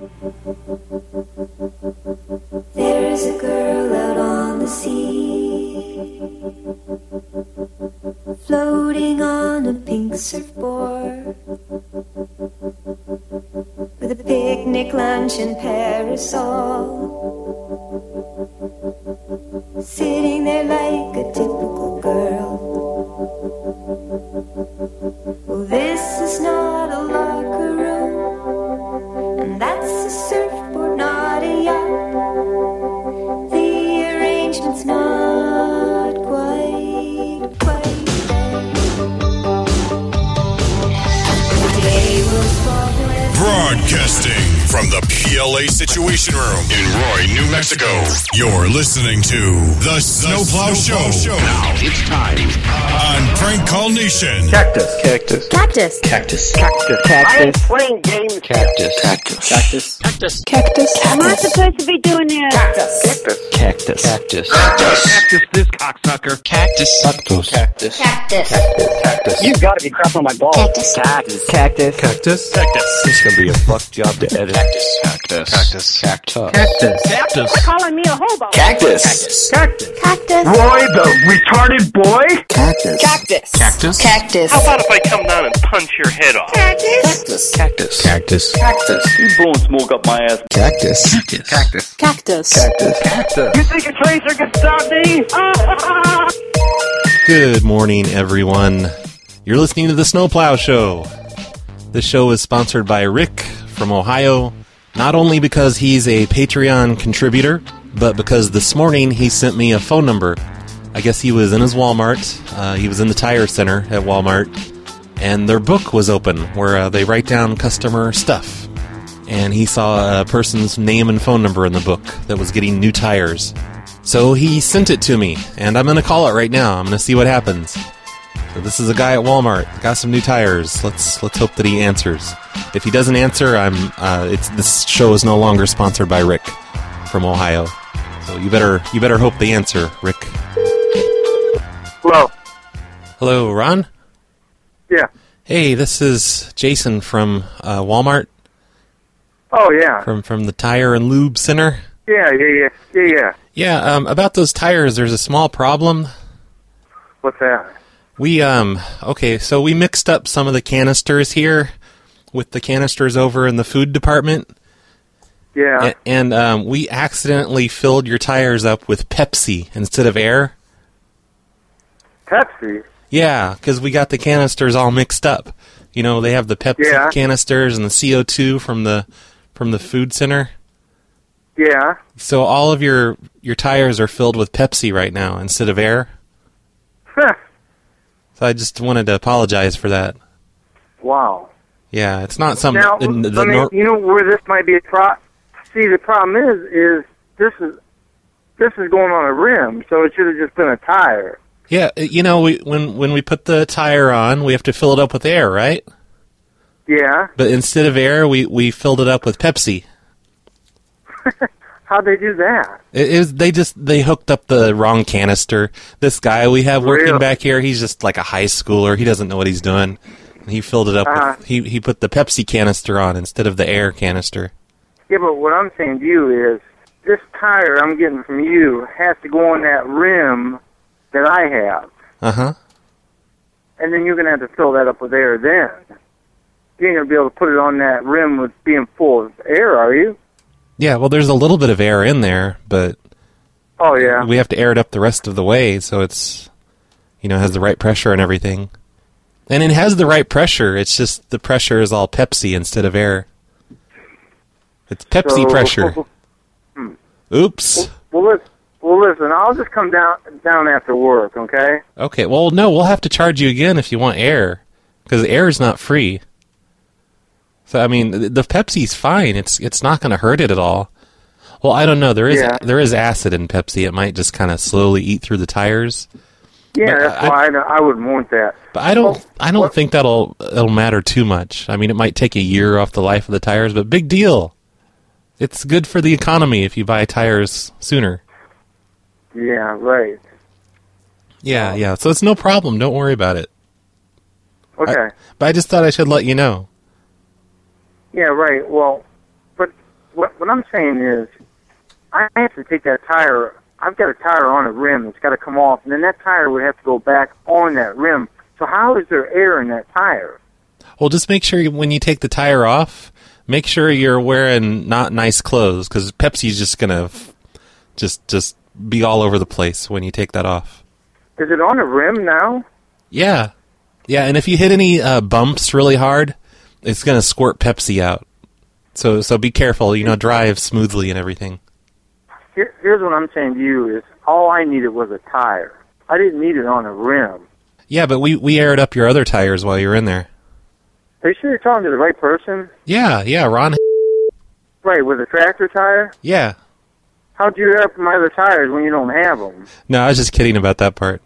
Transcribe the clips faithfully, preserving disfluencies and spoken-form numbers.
There's a girl out on the sea, floating on a pink surfboard, with a picnic lunch and parasol, sitting there like a typical girl. Well, this is not a locker room, and that's a surfboard, not a yacht. The arrangement's not quite, quite Today was faultless. Broadcasting from the P L A Situation Room in Roy, New Mexico. You're listening to The Snowplow Show. Show. Now it's time on Prank Call Nation. Cactus. Cactus. Cactus. Cactus. Cactus. Cactus. I am playing games. Cactus. Cactus. Cactus. Cactus. Cactus. Am I supposed to be doing this? Cactus. Cactus. Cactus. Cactus. Cactus. This cocksucker. Cactus. Cactus. Cactus. Cactus. Cactus. You've got to be crap on my balls. Cactus. Cactus. Cactus. Cactus. Cactus. This is gonna be a fuck job to edit. Cactus. Cactus. Cactus. Cactus. Cactus. Cactus. Quit calling me a hobo. Cactus. Cactus. Cactus. Roy, the retarded boy. Cactus. Cactus. Cactus. Cactus. How about if I come down and punch your head off? Cactus. Cactus. Cactus. Cactus. You blowing smoke up my ass. Cactus. Cactus. Cactus. Cactus. Cactus. Cactus. You think a tracer can stop me? Good morning, everyone. You're listening to The Snowplow Show. This show is sponsored by Rick from Ohio, not only because he's a Patreon contributor, but because this morning he sent me a phone number. I guess he was in his Walmart. Uh, he was in the tire center at Walmart, and their book was open where uh, they write down customer stuff. And he saw a person's name and phone number in the book that was getting new tires. So he sent it to me, and I'm going to call it right now. I'm going to see what happens. So this is a guy at Walmart, got some new tires. Let's let's hope that he answers. If he doesn't answer, I'm. Uh, it's this show is no longer sponsored by Rick from Ohio. So you better you better hope they answer, Rick. Hello. Hello, Ron. Yeah. Hey, this is Jason from uh, Walmart. Oh yeah. From from the Tire and Lube Center. Yeah, yeah, yeah, yeah, yeah. Yeah. Um, about those tires, there's a small problem. What's that? We um okay, so we mixed up some of the canisters here with the canisters over in the food department. Yeah. A- and um, we accidentally filled your tires up with Pepsi instead of air. Pepsi? Yeah, because we got the canisters all mixed up. You know, they have the Pepsi Yeah. canisters and the C O two from the from the food center. Yeah. So all of your your tires are filled with Pepsi right now instead of air. Huh. So I just wanted to apologize for that. Wow. Yeah, it's not some. Now, the, the I mean, nor- you know where this might be a pro. See, the problem is, is this is this is going on a rim, so it should have just been a tire. Yeah, you know, we when when we put the tire on, we have to fill it up with air, right? Yeah. But instead of air, we, we filled it up with Pepsi. How'd they do that? It is they just they hooked up the wrong canister. This guy we have working Really? back here, he's just like a high schooler. He doesn't know what he's doing. He filled it up. Uh-huh. With, he he put the Pepsi canister on instead of the air canister. Yeah, but what I'm saying to you is, this tire I'm getting from you has to go on that rim that I have. Uh huh. And then you're going to have to fill that up with air then. You ain't going to be able to put it on that rim with being full of air, are you? Yeah, well, there's a little bit of air in there, but Oh, yeah. we have to air it up the rest of the way so it's, you know, has the right pressure and everything. And it has the right pressure. It's just the pressure is all Pepsi instead of air. It's Pepsi So- pressure. Hmm. Oops. Well, listen, well, listen, I'll just come down down after work, okay? Okay, well, no, we'll have to charge you again if you want air, because air is not free. So, I mean, the, the Pepsi's fine. It's it's not going to hurt it at all. Well, I don't know. There is Yeah. there is acid in Pepsi. It might just kind of slowly eat through the tires. Yeah, But that's I- why I, don't- I wouldn't want that. But I don't Well, I don't what- think that'll it'll matter too much. I mean, it might take a year off the life of the tires, but big deal. It's good for the economy if you buy tires sooner. Yeah, right. Yeah, yeah. So it's no problem. Don't worry about it. Okay. I- but I just thought I should let you know. Yeah, right. Well, but what, what I'm saying is, I have to take that tire. I've got a tire on a rim that's got to come off, and then that tire would have to go back on that rim. So how is there air in that tire? Well, just make sure you, when you take the tire off, make sure you're wearing not nice clothes, because Pepsi's just gonna f- just just be all over the place when you take that off. Is it on the rim now? Yeah, yeah. And if you hit any uh, bumps really hard, it's gonna squirt Pepsi out. So so be careful. You know, drive smoothly and everything. Here, here's what I'm saying to you is, all I needed was a tire. I didn't need it on a rim. Yeah, but we, we aired up your other tires while you were in there. Are you sure you're talking to the right person? Yeah, yeah, Ron. Right, with a tractor tire? Yeah. How'd you air up my other tires when you don't have them? No, I was just kidding about that part.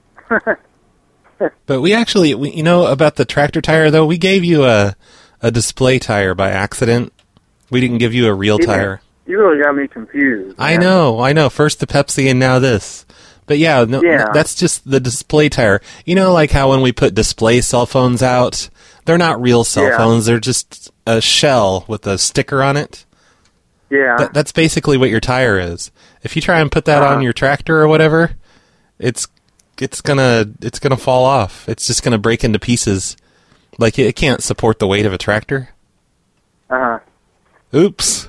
But we actually, we, you know, about the tractor tire, though, we gave you a, a display tire by accident. We didn't give you a real Even, tire. You really got me confused. I man. know, I know. First the Pepsi and now this. But yeah, no, yeah, that's just the display tire. You know, like how when we put display cell phones out, they're not real cell yeah. phones. They're just a shell with a sticker on it. Yeah. That, that's basically what your tire is. If you try and put that uh-huh. on your tractor or whatever, it's it's gonna it's gonna fall off. It's just gonna break into pieces. Like it can't support the weight of a tractor. Uh huh. Oops.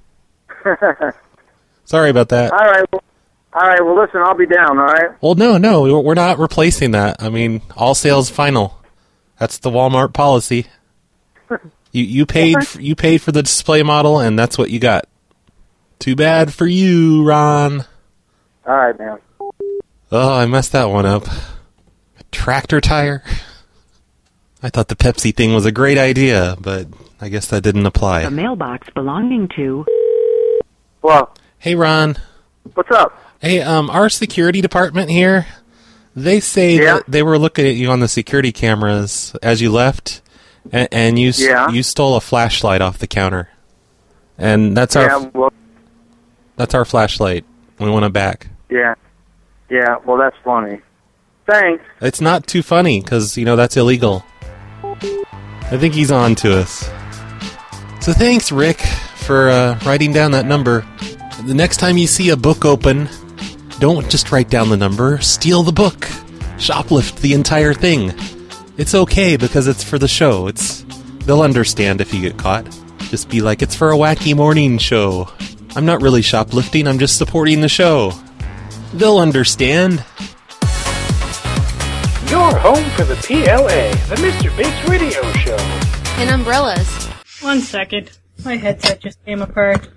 Sorry about that. All right. Well, all right. Well, listen, I'll be down. All right. Well, no, no, we're not replacing that. I mean, all sales final. That's the Walmart policy. You you paid for, you paid for the display model, and that's what you got. Too bad for you, Ron. All right, man. Oh, I messed that one up. A tractor tire? I thought the Pepsi thing was a great idea, but I guess that didn't apply. A mailbox belonging to... Well. Hey, Ron. What's up? Hey, um, our security department here, they say yeah. that they were looking at you on the security cameras as you left, and, and you yeah. you stole a flashlight off the counter. And that's our yeah, well, that's our flashlight. We want it back. Yeah. Yeah, well, that's funny. Thanks. It's not too funny, because, you know, that's illegal. I think he's on to us. So thanks, Rick, for uh, writing down that number. The next time you see a book open, don't just write down the number. Steal the book. Shoplift the entire thing. It's okay, because it's for the show. It's They'll understand if you get caught. Just be like, it's for a wacky morning show. I'm not really shoplifting, I'm just supporting the show. They'll understand. You're home for the P L A, the Mister Bates Radio Show. And umbrellas. One second. My headset just came apart.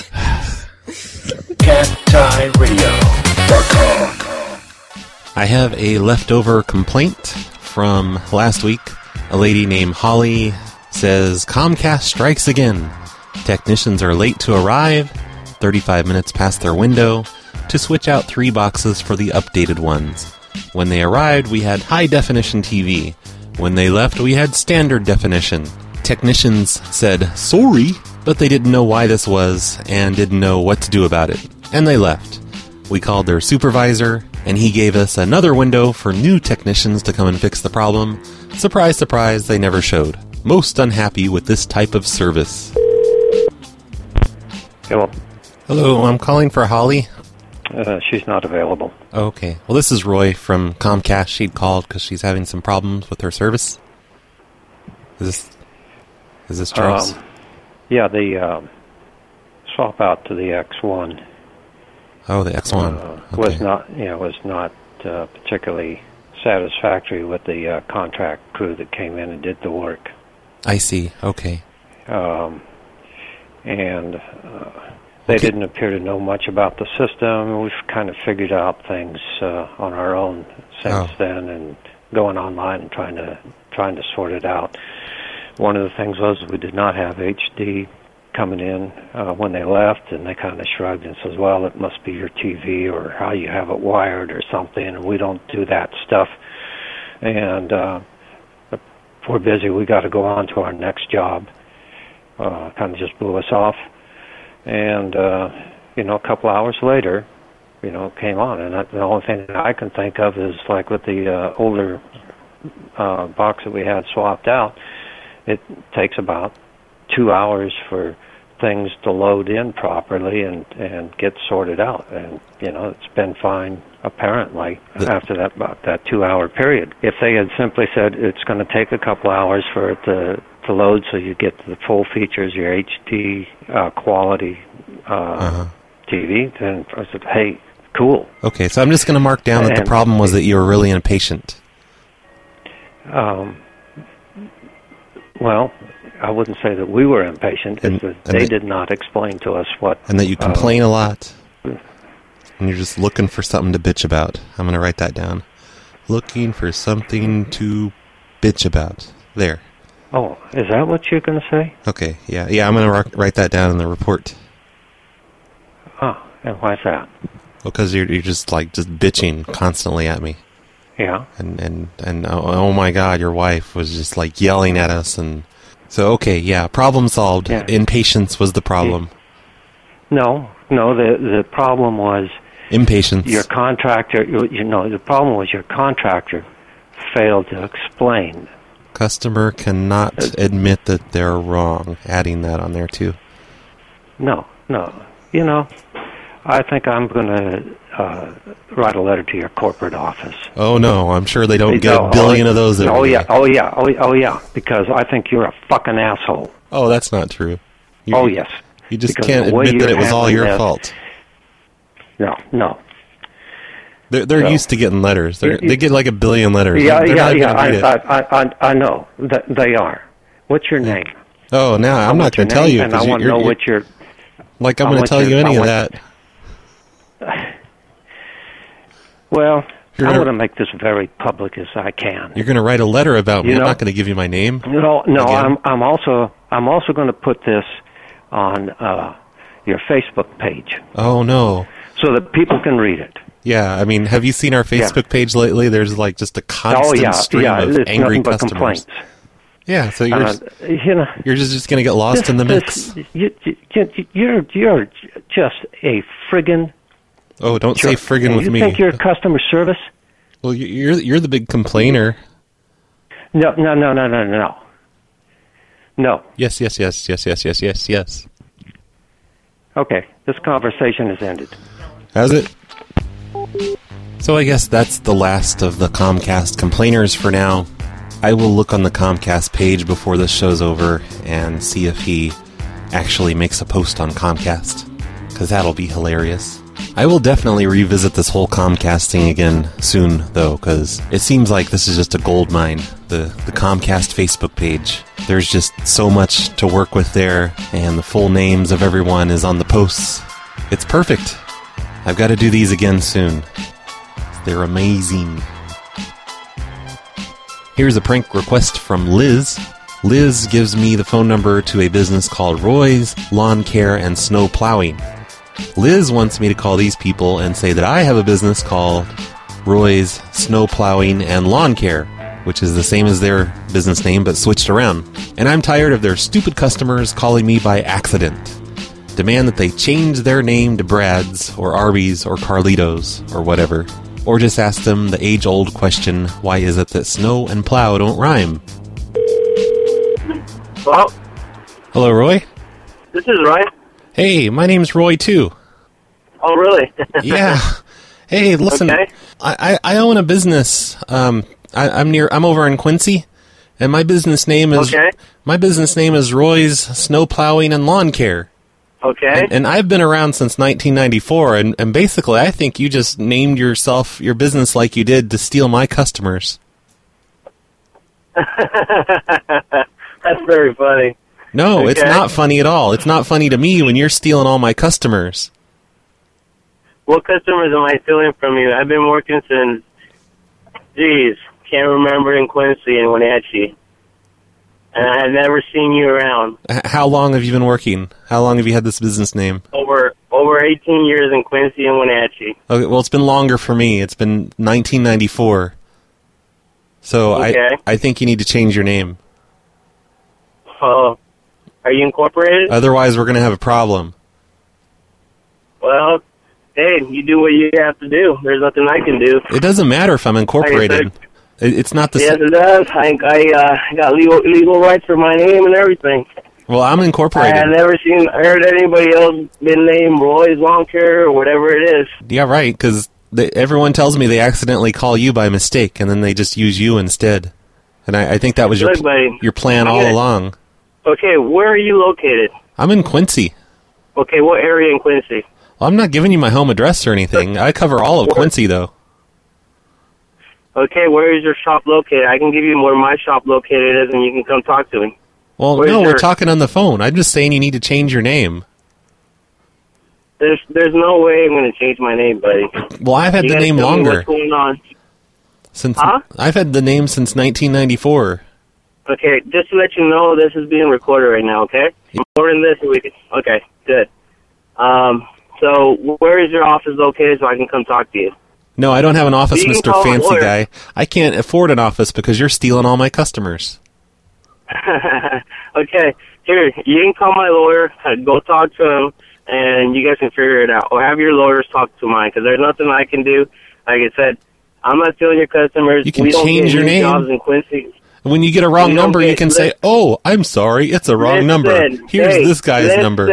cat tie radio dot com. I have a leftover complaint from last week. A lady named Holly says, Comcast strikes again. Technicians are late to arrive, thirty-five minutes past their window, to switch out three boxes for the updated ones. When they arrived, we had high-definition T V. When they left, we had standard definition. Technicians said, sorry, but they didn't know why this was and didn't know what to do about it. And they left. We called their supervisor, and he gave us another window for new technicians to come and fix the problem. Surprise, surprise, they never showed. Most unhappy with this type of service. Hello. Hello, I'm calling for Holly. Uh, she's not available. Okay. Well, this is Roy from Comcast. She'd called because she's having some problems with her service. Is this, is this Charles? Um, yeah, the um, swap out to the X one. Oh, the X one. Uh, okay. Was not, you know, was not uh, particularly satisfactory with the uh, contract crew that came in and did the work. I see. Okay. Um, and uh, they okay. didn't appear to know much about the system. We've kind of figured out things uh, on our own since oh. then, and going online and trying to trying to sort it out. One of the things was we did not have H D coming in uh, when they left, and they kind of shrugged and says, well, it must be your T V or how you have it wired or something, and we don't do that stuff. And uh, if we're busy, we got to go on to our next job. Uh, kind of just blew us off. And, uh, you know, a couple hours later, you know, it came on. And that, the only thing that I can think of is like with the uh, older uh, box that we had swapped out, it takes about two hours for things to load in properly and, and get sorted out. And, you know, it's been fine, apparently, the, after that about that two-hour period. If they had simply said it's going to take a couple hours for it to, to load so you get the full features, your H D uh, quality uh, uh-huh. T V, then I said, hey, cool. Okay, so I'm just going to mark down that and, the problem was that you were really impatient. Um. Well, I wouldn't say that we were impatient. And, it's that and they that, did not explain to us what... And that you complain uh, a lot. And you're just looking for something to bitch about. I'm going to write that down. Looking for something to bitch about. There. Oh, is that what you're going to say? Okay, yeah. Yeah, I'm going to write that down in the report. Oh, and why's that? Because you're, you're just, like, just bitching constantly at me. Yeah. And, and, and oh, oh my God, your wife was just like yelling at us. And so, okay, yeah, problem solved. Yeah. Impatience was the problem. No, no, the the problem was... Impatience. Your contractor, you, you know, the problem was your contractor failed to explain. Customer cannot uh, admit that they're wrong. Adding that on there, too. No, no. You know, I think I'm going to... Uh, write a letter to your corporate office. Oh no, I'm sure they don't get a billion oh, of those every Oh day. yeah, oh yeah, oh, oh yeah, because I think you're a fucking asshole. Oh, that's not true. You, oh yes. You just because can't admit that it was all your this, fault. No, no. They're, they're so, used to getting letters. They're, they get like a billion letters. Yeah, they're yeah, yeah. I, I, I, I know that they are. What's your name? Oh, now I'm not going to tell you. And I want to know what your. Like I'm going to tell you any of that. Well, You're I'm going to make this very public as I can. You're going to write a letter about me. You know, I'm not going to give you my name. No, no. Again. I'm I'm also I'm also going to put this on uh, your Facebook page. Oh no! So that people can read it. Yeah, I mean, have you seen our Facebook yeah. page lately? There's like just a constant oh, yeah, stream yeah, of it's angry nothing but customers. Complaints. Yeah, so you're uh, you know you're just just going to get lost this, in the this, mix. You, you, you're you're just a friggin'. Oh, don't jerk. say friggin' you with you me. You think you're customer service? Well, you're you're the big complainer. No, no, no, no, no, no. No. Yes, yes, yes, yes, yes, yes, yes, yes. Okay, this conversation is ended. Has it? So I guess that's the last of the Comcast complainers for now. I will look on the Comcast page before this show's over and see if he actually makes a post on Comcast, because that'll be hilarious. I will definitely revisit this whole Comcast thing again soon, though, because it seems like this is just a gold mine, the, the Comcast Facebook page. There's just so much to work with there, and the full names of everyone is on the posts. It's perfect. I've got to do these again soon. They're amazing. Here's a prank request from Liz. Liz gives me the phone number to a business called Roy's Lawn Care and Snow Plowing. Liz wants me to call these people and say that I have a business called Roy's Snow Plowing and Lawn Care, which is the same as their business name but switched around. And I'm tired of their stupid customers calling me by accident. Demand that they change their name to Brad's or Arby's or Carlitos or whatever. Or just ask them the age-old question, why is it that snow and plow don't rhyme? Hello? Hello, Roy? This is Roy. Hey, my name's Roy, too. Oh, really? Yeah. Hey, listen, okay. I, I, I own a business. Um, I, I'm near. I'm over in Quincy, and my business name is okay. my business name is Roy's Snow Plowing and Lawn Care. Okay. And, and I've been around since nineteen ninety-four, and, and basically, I think you just named yourself your business like you did to steal my customers. That's very funny. No, okay. It's not funny at all. It's not funny to me when you're stealing all my customers. What customers am I stealing from you? I've been working since, geez, can't remember, in Quincy and Wenatchee. And I've never seen you around. How long have you been working? How long have you had this business name? Over over eighteen years in Quincy and Wenatchee. Okay, well, it's been longer for me. It's been nineteen ninety-four. So okay. I I think you need to change your name. Oh. Are you incorporated? Otherwise, we're going to have a problem. Well, hey, you do what you have to do. There's nothing I can do. It doesn't matter if I'm incorporated. Like it's not the yes, same. Yes, it does. I, I uh, got legal, legal rights for my name and everything. Well, I'm incorporated. I have never seen, heard anybody else been named Roy's Lawn Care or whatever it is. Yeah, right, because everyone tells me they accidentally call you by mistake, and then they just use you instead. And I, I think that was your Look, buddy, your plan all gonna, along. Okay, where are you located? I'm in Quincy. Okay, what area in Quincy? Well, I'm not giving you my home address or anything. I cover all of Quincy, though. Okay, where is your shop located? I can give you where my shop located is, and you can come talk to me. Well, Where's no, your... we're talking on the phone. I'm just saying you need to change your name. There's there's no way I'm going to change my name, buddy. Well, I've had you the name longer. What's going on? Since huh? I've had the name since nineteen ninety-four. Okay, just to let you know, this is being recorded right now, okay? More than this, we can... Okay, good. Um, so, where is your office located so I can come talk to you? No, I don't have an office, You can Mister call my Fancy lawyer. Guy. I can't afford an office because you're stealing all my customers. Okay, here, you can call my lawyer, uh, go talk to him, and you guys can figure it out. Or have your lawyers talk to mine, because there's nothing I can do. Like I said, I'm not stealing your customers. You can we don't change get your new name. Jobs in Quincy. When you get a wrong We don't number, you get- can say, listen- oh, I'm sorry, it's a wrong listen, number. Here's hey, this guy's listen, number.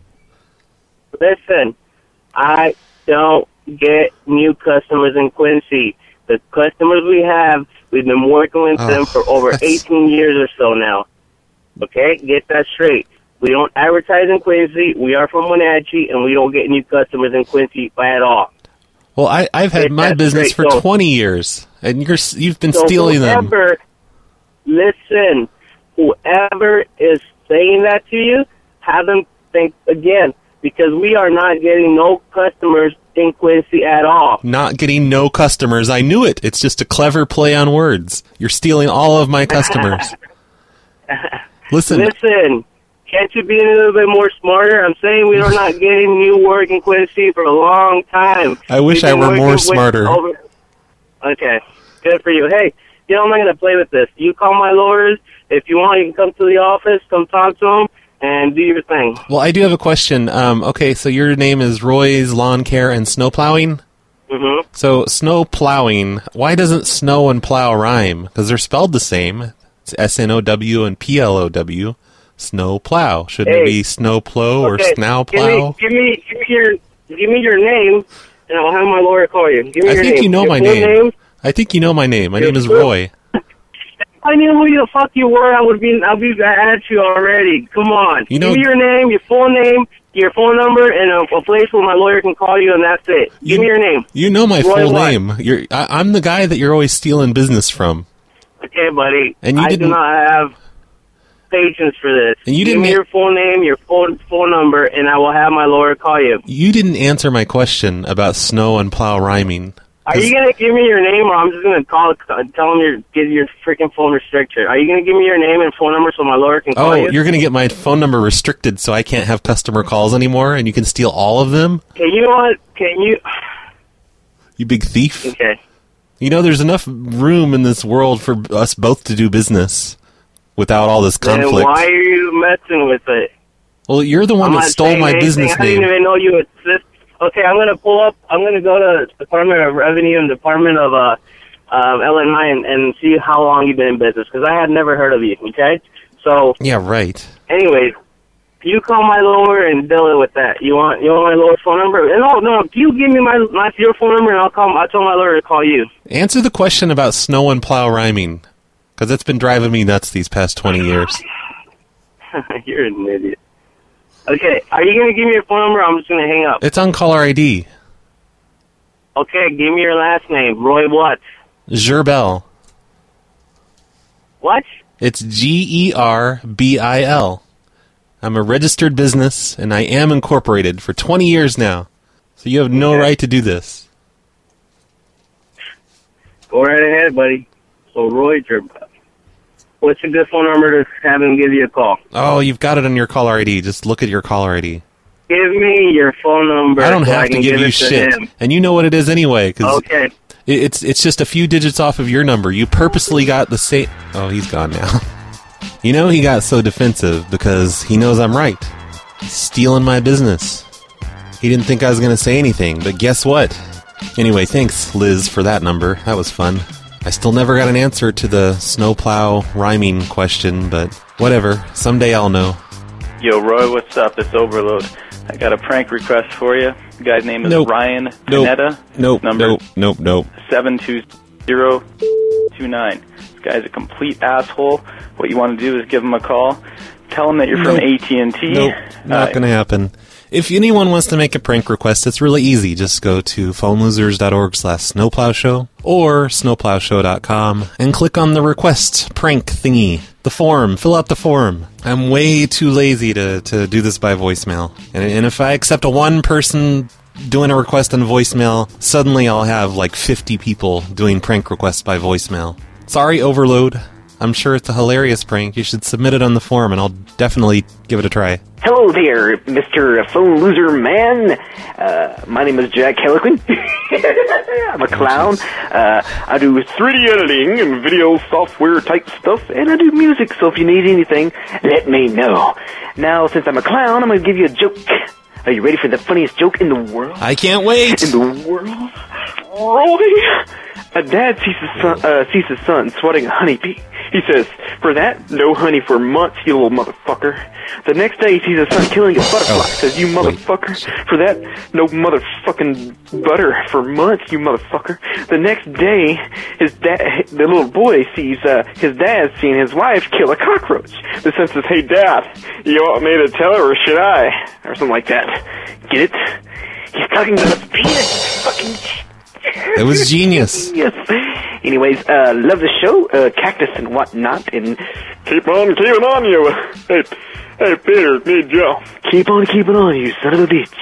Listen, I don't get new customers in Quincy. The customers we have, we've been working with Oh, them for over that's- eighteen years or so now. Okay? Get that straight. We don't advertise in Quincy. We are from Wenatchee, and we don't get new customers in Quincy at all. Well, I, I've had Get my that business straight. for So- twenty years, and you're s- you've been So stealing them. whoever, listen, whoever is saying that to you, have them think again, because we are not getting no customers in Quincy at all. Not getting no customers. I knew it. It's just a clever play on words. You're stealing all of my customers. Listen, Listen, can't you be a little bit more smarter? I'm saying we are not getting new work in Quincy for a long time. I wish We've I been were working more with smarter. over- Okay, good for you. Hey, you know, I'm not going to play with this. You call my lawyers. If you want, you can come to the office, come talk to them, and do your thing. well, I do have a question. Um, okay, so your name is Roy's Lawn Care and Snow Plowing? Mm-hmm. So, snow plowing, why doesn't snow and plow rhyme? Because they're spelled the same. It's S N O W and P L O W. Snow plow. Shouldn't Hey. it be snow plow or Okay, snow give me, plow? give me, give me your, give me your name, and I'll have my lawyer call you. Give me I your think name. you know Your my full name. I think you know my name. My Your name is full- Roy. If I knew who the fuck you were, I would be, I'll be at you already. Come on. You know- Give me your name, your full name, your phone number, and a, a place where my lawyer can call you, and that's it. Give You- me your name. You know my Roy full what? name. You're, I, I'm the guy that you're always stealing business from. Okay, buddy. And you I didn't- do not have patience for this. And you Give didn't me a- your full name, your phone phone number, and I will have my lawyer call you. You didn't answer my question about snow and plow rhyming. Are you gonna give me your name, or I'm just gonna call, tell him your get your freaking phone restricted? Are you gonna give me your name and phone number so my lawyer can call Oh, you? you're going to get my phone number restricted so I can't have customer calls anymore, and you can steal all of them? Can you what? Can you? You big thief. Okay. You know, there's enough room in this world for us both to do business without all this Then conflict. why are you messing with it? Well, you're the one I'm that not stole saying my anything. business I didn't name. even know you exist. Okay, I'm gonna pull up. I'm gonna go to Department of Revenue and Department of uh, um, L N I and, and see how long you've been in business, because I had never heard of you. Okay, so Yeah, right. anyways, you call my lawyer and deal with that. You want you want my lawyer's phone number? No, no. You give me my, my your phone number and I'll call. I'll tell my lawyer to call you. Answer the question about snow and plow rhyming, because it's been driving me nuts these past twenty years. You're an idiot. Okay, are you gonna give me your phone number? Or I'm just gonna hang up. It's on caller I D. Okay, give me your last name, Roy. What? Gerbel. What? It's G E R B I L. I'm a registered business, and I am incorporated for twenty years now. So you have no Okay. right to do this. Go right ahead, buddy. So, Roy, Gerbel. What's a good phone number to have him give you a call? Oh, you've got it on your caller I D. Just look at your caller I D. Give me your phone number. I don't so have I to can give you it shit. him. And you know what it is anyway, because Okay. it's, it's just a few digits off of your number. You purposely got the same... Oh, he's gone now. You know he got so defensive because he knows I'm right. He's stealing my business. He didn't think I was going to say anything, but guess what? Anyway, thanks, Liz, for that number. That was fun. I still never got an answer to the snowplow rhyming question, but whatever. Someday I'll know. Yo, Roy, what's up? It's Overload. I got a prank request for you. The guy's name is nope. Ryan nope. Panetta. Nope. Number Nope. Nope. Nope. seven two zero two nine. This guy's a complete asshole. What you want to do is give him a call. Tell him that you're nope. from A T and T. Nope. Not uh, going to happen. If anyone wants to make a prank request, it's really easy. Just go to phonelosers.org slash snowplowshow or snowplowshow dot com and click on the request prank thingy. The form. Fill out the form. I'm way too lazy to, to do this by voicemail. And, and if I accept a one person doing a request on voicemail, suddenly I'll have like fifty people doing prank requests by voicemail. Sorry, Overload. I'm sure it's a hilarious prank. You should submit it on the forum, and I'll definitely give it a try. Hello there, Mister Phone Loser Man. Uh, my name is Jack Harlequin. I'm a clown. Uh, I do three D editing and video software type stuff, and I do music, so if you need anything, let me know. Now, since I'm a clown, I'm going to give you a joke. Are you ready for the funniest joke in the world? I can't wait! In the world? Roy! A dad sees his son, uh, sees his son swatting a honeybee. He says, "For that, no honey for months, you little motherfucker." The next day, he sees his son killing a butterfly. Oh. Says, "You motherfucker. For that, no motherfucking butter for months, you motherfucker." The next day, his dad, the little boy sees uh, his dad seeing his wife kill a cockroach. The son says, "Hey, Dad, you want me to tell her or should I?" Or something like that. Get it? He's talking about his penis. Fucking. It was genius. Yes. Anyways, uh, love the show, uh, Cactus and whatnot, and keep on keeping on you. Hey, hey, Peter, me Joe. Keep on keeping on, you son of a bitch.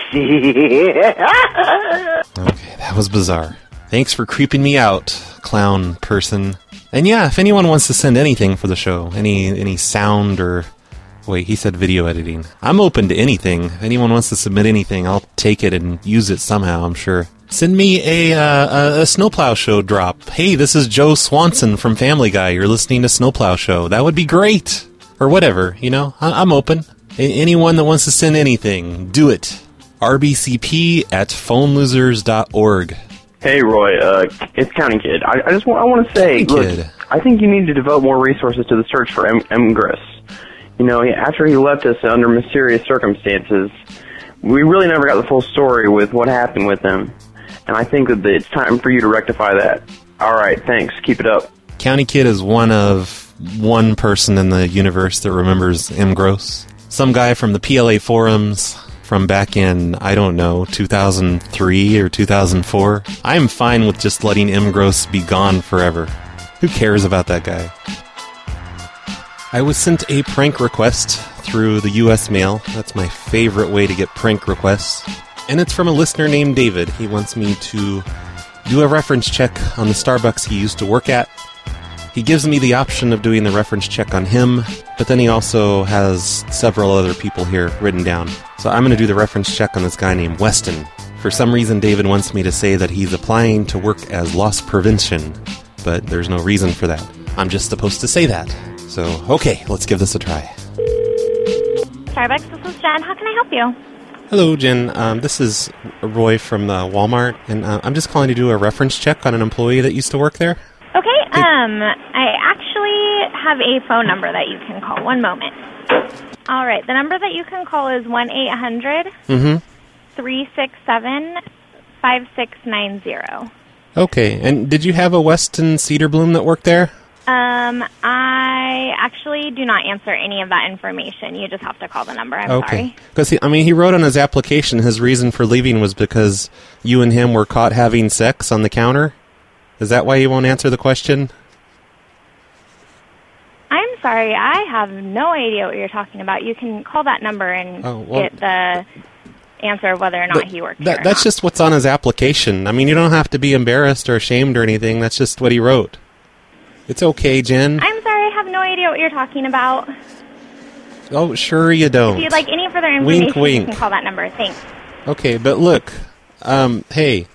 Okay, that was bizarre. Thanks for creeping me out, clown person. And yeah, if anyone wants to send anything for the show, any any sound or... Wait, he said video editing. I'm open to anything. If anyone wants to submit anything, I'll take it and use it somehow, I'm sure. Send me a, uh, a Snowplow Show drop. Hey, this is Joe Swanson from Family Guy. You're listening to Snowplow Show. That would be great. Or whatever, you know. I- I'm open. A- anyone that wants to send anything, do it. R B C P at phone losers dot org. Hey, Roy. Uh, it's County Kid. I, I just want, I want to say, County look, Kid. I think you need to devote more resources to the search for M. Emgress. You know, after he left us under mysterious circumstances, we really never got the full story with what happened with him. And I think that it's time for you to rectify that. All right, thanks. Keep it up. County Kid is one of one person in the universe that remembers M. Gross. Some guy from the P L A forums from back in, I don't know, two thousand three or two thousand four. I'm fine with just letting M. Gross be gone forever. Who cares about that guy? I was sent a prank request through the U S mail. That's my favorite way to get prank requests. And it's from a listener named David. He wants me to do a reference check on the Starbucks he used to work at. He gives me the option of doing the reference check on him, but then he also has several other people here written down. So I'm going to do the reference check on this guy named Weston. For some reason, David wants me to say that he's applying to work as loss prevention, but there's no reason for that. I'm just supposed to say that. So, okay, let's give this a try. Starbucks, this is Jen. How can I help you? Hello, Jen. Um, this is Roy from uh, Walmart, and uh, I'm just calling to do a reference check on an employee that used to work there. Okay, um, I actually have a phone number that you can call. One moment. All right, the number that you can call is one eight hundred three six seven five six nine zero. Okay, and did you have a Weston Cedarbloom that worked there? Um, I actually do not answer any of that information. You just have to call the number. I'm okay. sorry. Because, I mean, he wrote on his application his reason for leaving was because you and him were caught having sex on the counter. Is that why you won't answer the question? I'm sorry. I have no idea what you're talking about. You can call that number and oh, well, get the answer of whether or not that, he worked that, here. That's not. just what's on his application. I mean, you don't have to be embarrassed or ashamed or anything. That's just what he wrote. It's okay, Jen. I'm sorry, I have no idea what you're talking about. Oh, sure you don't. If you'd like any further information, wink, wink. you can call that number. Thanks. Okay, but look, um, hey.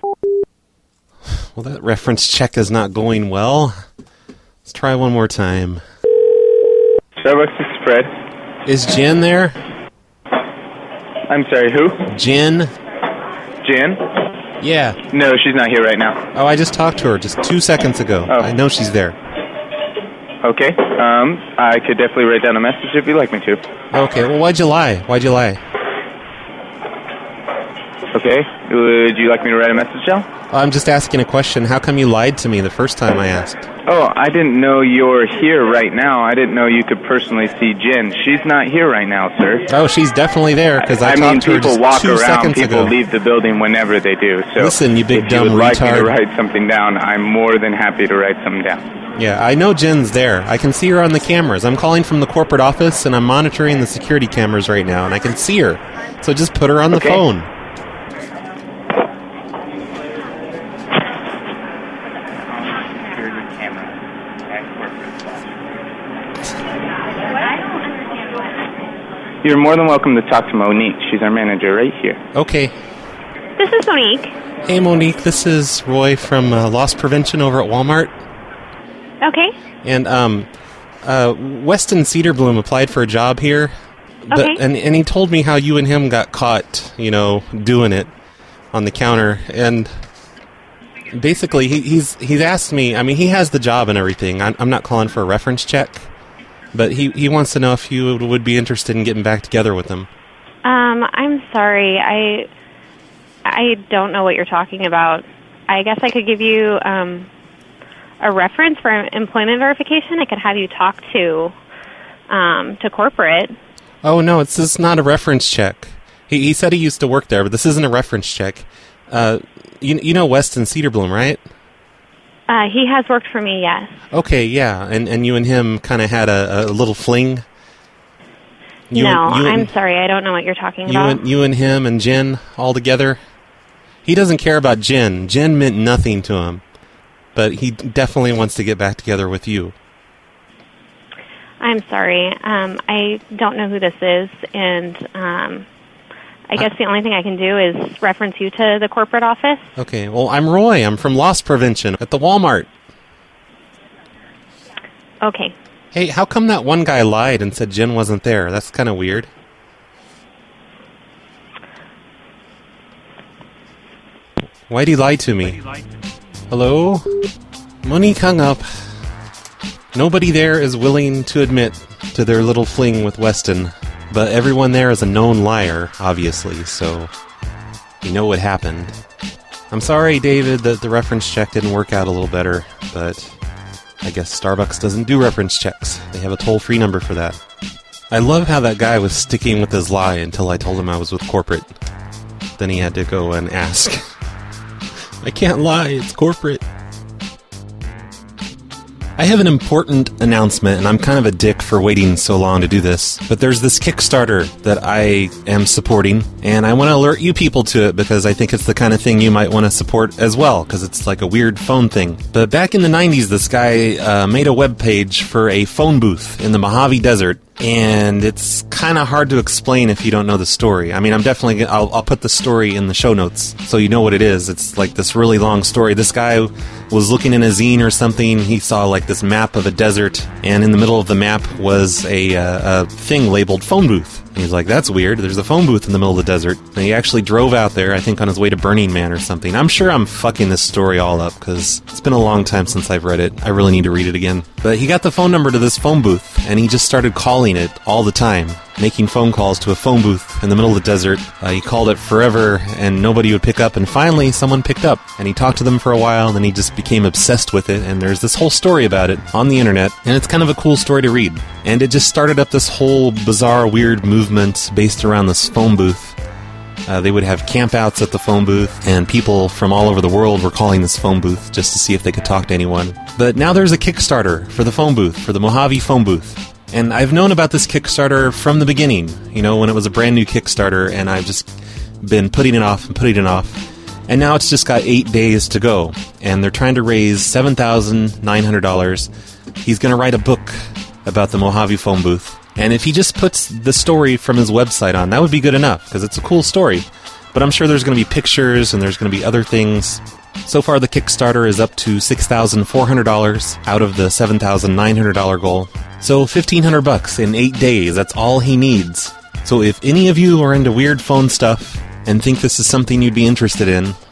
Well, that reference check is not going well. Let's try one more time. Starbucks, this is Fred. Is Jen there? I'm sorry, who? Jen. Jen? Yeah. No, she's not here right now. Oh, I just talked to her just two seconds ago. Oh. I know she's there. Okay. Um, I could definitely write down a message if you'd like me to. Okay, well, why'd you lie? Why'd you lie? Okay. Would you like me to write a message down? I'm just asking a question. How come you lied to me the first time I asked? Oh, I didn't know you're here right now. I didn't know you could personally see Jen. She's not here right now, sir. Oh, she's definitely there, because I, I talked mean, to her people just walk two around, seconds people ago. leave the building whenever they do. So Listen, you big if dumb you would like me to retard. write something down, I'm more than happy to write something down. Yeah, I know Jen's there. I can see her on the cameras. I'm calling from the corporate office, and I'm monitoring the security cameras right now, and I can see her. So just put her on the Okay. phone. You're more than welcome to talk to Monique. She's our manager right here. Okay. This is Monique. Hey, Monique, this is Roy from uh, Loss Prevention over at Walmart. Okay. And um, uh, Weston Cedarbloom applied for a job here. But, Okay. and, and he told me how you and him got caught, you know, doing it on the counter. And basically, he, he's he's asked me, I mean, he has the job and everything. I'm, I'm not calling for a reference check. But he, he wants to know if you would, would be interested in getting back together with him. Um, I'm sorry. I I don't know what you're talking about. I guess I could give you um, a reference for employment verification. I could have you talk to um, to corporate. Oh, no, it's this is not a reference check. He he said he used to work there, but this isn't a reference check. Uh, you, you know Weston Cedarbloom, right? Uh, he has worked for me, yes. Okay, yeah, and and you and him kind of had a, a little fling. You no, and, you I'm and, sorry. I don't know what you're talking you about. and you and him and Jen all together. He doesn't care about Jen. Jen meant nothing to him, but he definitely wants to get back together with you. I'm sorry. Um, I don't know who this is, and um, I guess the only thing I can do is reference you to the corporate office. Okay, well, I'm Roy. I'm from Loss Prevention at the Walmart. Okay. Hey, how come that one guy lied and said Jen wasn't there? That's kind of weird. Why'd he lie to me? Hello? Monique hung up. Nobody there is willing to admit to their little fling with Weston, but everyone there is a known liar, obviously, so you know what happened. I'm sorry, David, that the reference check didn't work out a little better, but I guess Starbucks doesn't do reference checks. They have a toll-free number for that. I love how that guy was sticking with his lie until I told him I was with corporate. Then he had to go and ask. I can't lie, it's corporate. I have an important announcement, and I'm kind of a dick for waiting so long to do this, but there's this Kickstarter that I am supporting, and I want to alert you people to it because I think it's the kind of thing you might want to support as well, because it's like a weird phone thing. But back in the nineties, this guy uh, made a web page for a phone booth in the Mojave Desert, and it's kind of hard to explain if you don't know the story. I mean, I'm definitely I'll, I'll put the story in the show notes so you know what it is. It's like this really long story. This guy was looking in a zine or something. He saw like this map of a desert, and in the middle of the map was a, uh, a thing labeled phone booth. And he's like, that's weird. There's a phone booth in the middle of the desert. And he actually drove out there, I think on his way to Burning Man or something. I'm sure I'm fucking this story all up because it's been a long time since I've read it. I really need to read it again. But he got the phone number to this phone booth, and he just started calling it all the time, making phone calls to a phone booth in the middle of the desert. Uh, he called it forever, and nobody would pick up, and finally someone picked up, and he talked to them for a while, and then he just became obsessed with it, and there's this whole story about it on the internet, and it's kind of a cool story to read. And it just started up this whole bizarre, weird movement based around this phone booth. Uh, they would have campouts at the phone booth, and people from all over the world were calling this phone booth just to see if they could talk to anyone. But now there's a Kickstarter for the phone booth, for the Mojave phone booth. And I've known about this Kickstarter from the beginning, you know, when it was a brand new Kickstarter, and I've just been putting it off and putting it off. And now it's just got eight days to go, and they're trying to raise seven thousand nine hundred dollars. He's going to write a book about the Mojave phone booth. And if he just puts the story from his website on, that would be good enough, because it's a cool story. But I'm sure there's going to be pictures, and there's going to be other things. So far, the Kickstarter is up to six thousand four hundred dollars out of the seven thousand nine hundred dollars goal. So fifteen hundred bucks in eight days, that's all he needs. So if any of you are into weird phone stuff and think this is something you'd be interested in,